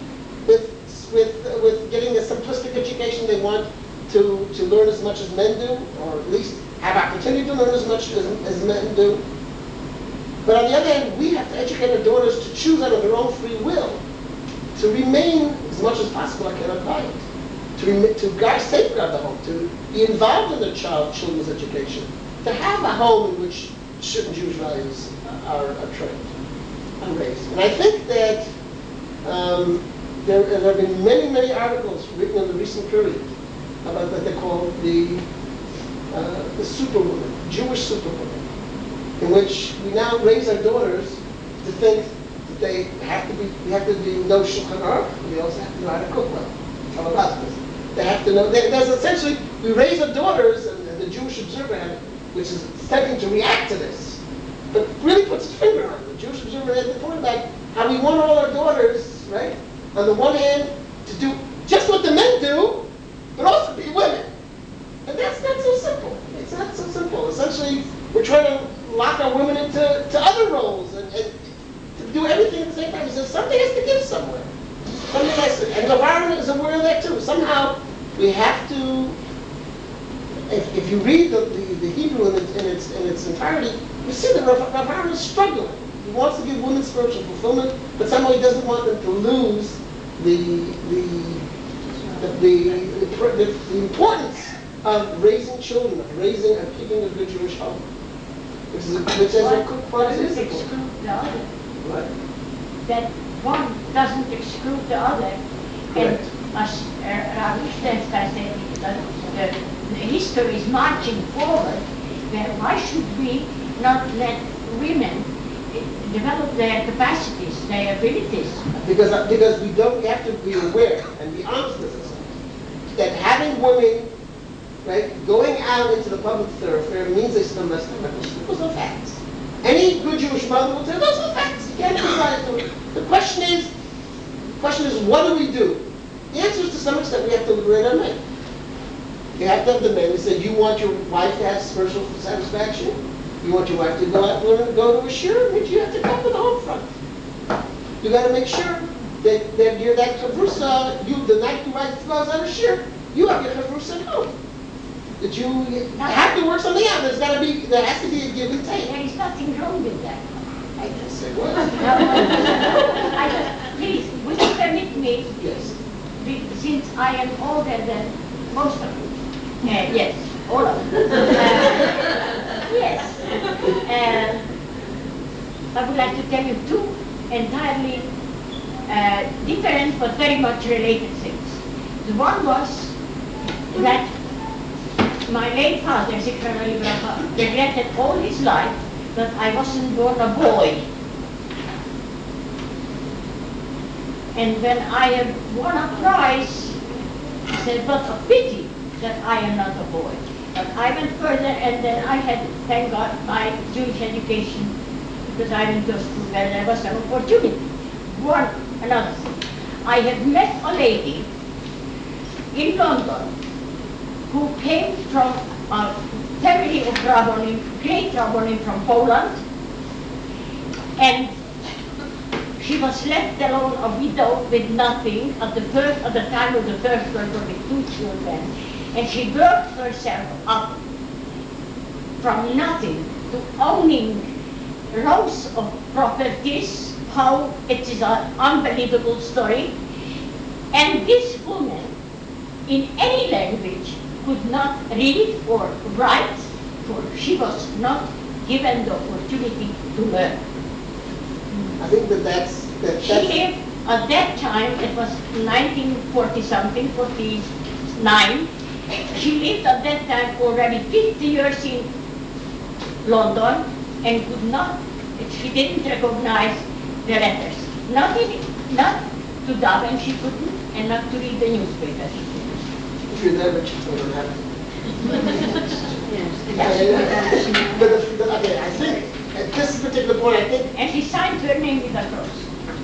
A: with getting the simplistic education they want to learn as much as men do, or at least have opportunity to learn as much as men do. But on the other hand, we have to educate our daughters to choose out of their own free will, to remain as much as possible like an quiet, to safeguard the home, to be involved in their children's education, to have a home in which certain Jewish values are trained and raised. And I think that there have been many, many articles written in the recent period about what they call the superwoman, Jewish superwoman, in which we now raise our daughters to think that they have to be, we have to know Shulchan Aruch, we also have to know how to cook well. They have to know, there's essentially, we raise our daughters, and the Jewish Observer, which is attempting to react to this, but really puts its finger on it. The Jewish Observer had the point about how we want all our daughters, right, on the one hand, to do just what the men do, but also be women. And that's not so simple. It's not so simple. Essentially, we're trying to lock our women into other roles and to do everything at the same time. So something has to give somewhere. Something has to, and the environment is aware of that too. Somehow, we have to, if you read the Hebrew in its entirety, you see that Rav Aaron is struggling. He wants to give women spiritual fulfillment, but somehow he doesn't want them to lose the importance of raising children, of raising and keeping a good Jewish home, which is a part of
C: doesn't
A: his
C: exclude the other.
A: What?
C: That one doesn't exclude the other.
A: Correct.
C: And as Rav Lichtenstein said, the history is marching forward. Why should we not let women develop their capacities, their abilities?
A: Because we have to be aware and be honest with ourselves that having women, right, going out into the public thoroughfare means they spend less time at home. Those are facts. Any good Jewish mother will tell you those are facts. You can't decide to it. The question is, what do we do? The answer is to some extent we have to liberate our men. You have to have the men who say, you want your wife to have spiritual satisfaction? You want your wife to go out and go to a shiur? Which you have to come to the home front. You got to make sure that you're that chavrusa, the night your wife goes on a shiur, you have your chavrusa at home. That you have to work something out. There has to be a give and take.
C: There is nothing wrong with that.
A: I can say what?
C: Please, would you permit me,
A: Yes.
C: since I am older than most of you, yes, all of you. Yes. I would like to tell you two entirely different but very much related things. The one was that my late father, Zichrono Livracha, regretted all his life that I wasn't born a boy. And when I had won a prize, he said, what a pity that I am not a boy. But I went further, and then I had, thank God, my Jewish education, because I went to a school where there was an opportunity. Another thing. I had met a lady in London who came from a family of Rabbonim, great Rabbonim from Poland, and she was left alone, a widow with nothing at the time of the First World War with 2 children, and she worked herself up from nothing to owning rows of properties. How it is an unbelievable story. And this woman, in any language, could not read or write, for she was not given the opportunity to learn.
A: I think that's
C: She lived at that time, it was 1940-something, 49. She lived at that time already 50 years in London and could not, she didn't recognize the letters. Not to daven she couldn't, and not to read the newspaper she couldn't.
A: if you're there, but you don't have to. But okay, I think at this particular point, I think.
C: And she signed her name with a cross.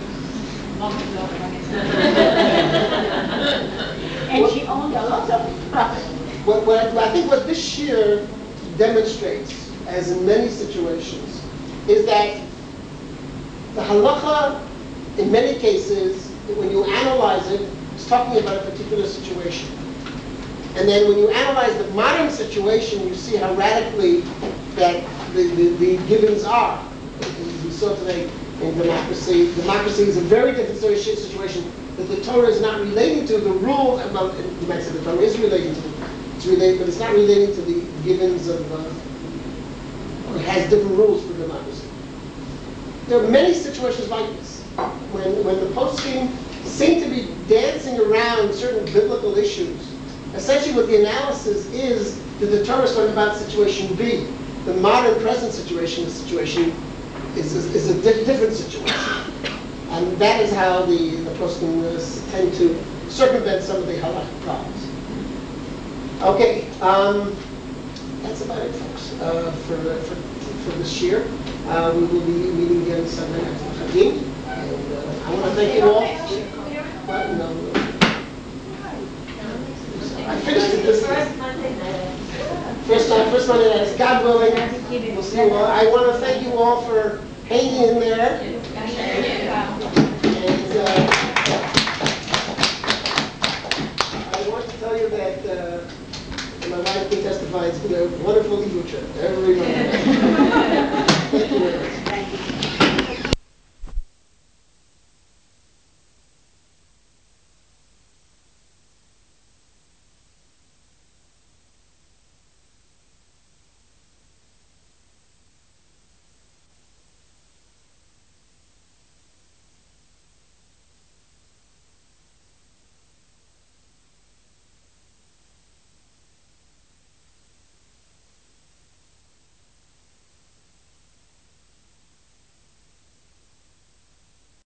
C: And she owned a lot of property.
A: I think what this year demonstrates, as in many situations, is that the halacha, in many cases, when you analyze it, is talking about a particular situation. And then when you analyze the modern situation, you see how radically that the givens are. We saw today in democracy. Democracy is a very different situation that the Torah is not relating to. The rule, you might say the Torah is relating to, but it's not relating to the givens of, it has different rules for democracy. There are many situations like this, when the poskim seem to be dancing around certain biblical issues Essentially what the analysis is, did the Torah talk about situation B? The modern present situation, the situation is a different situation. And that is how the poskim tend to circumvent some of the halakhic problems. Okay, that's about it, folks, for this year. We will be meeting again Sunday after Chadim. And I want to thank you all. What? No. I finished it this
B: First Monday night.
A: First Monday night, God willing. We'll see you all. I want to thank you all for hanging in there. And I want to tell you that my wife can testify it's been a wonderful Hebrew trip. Every month.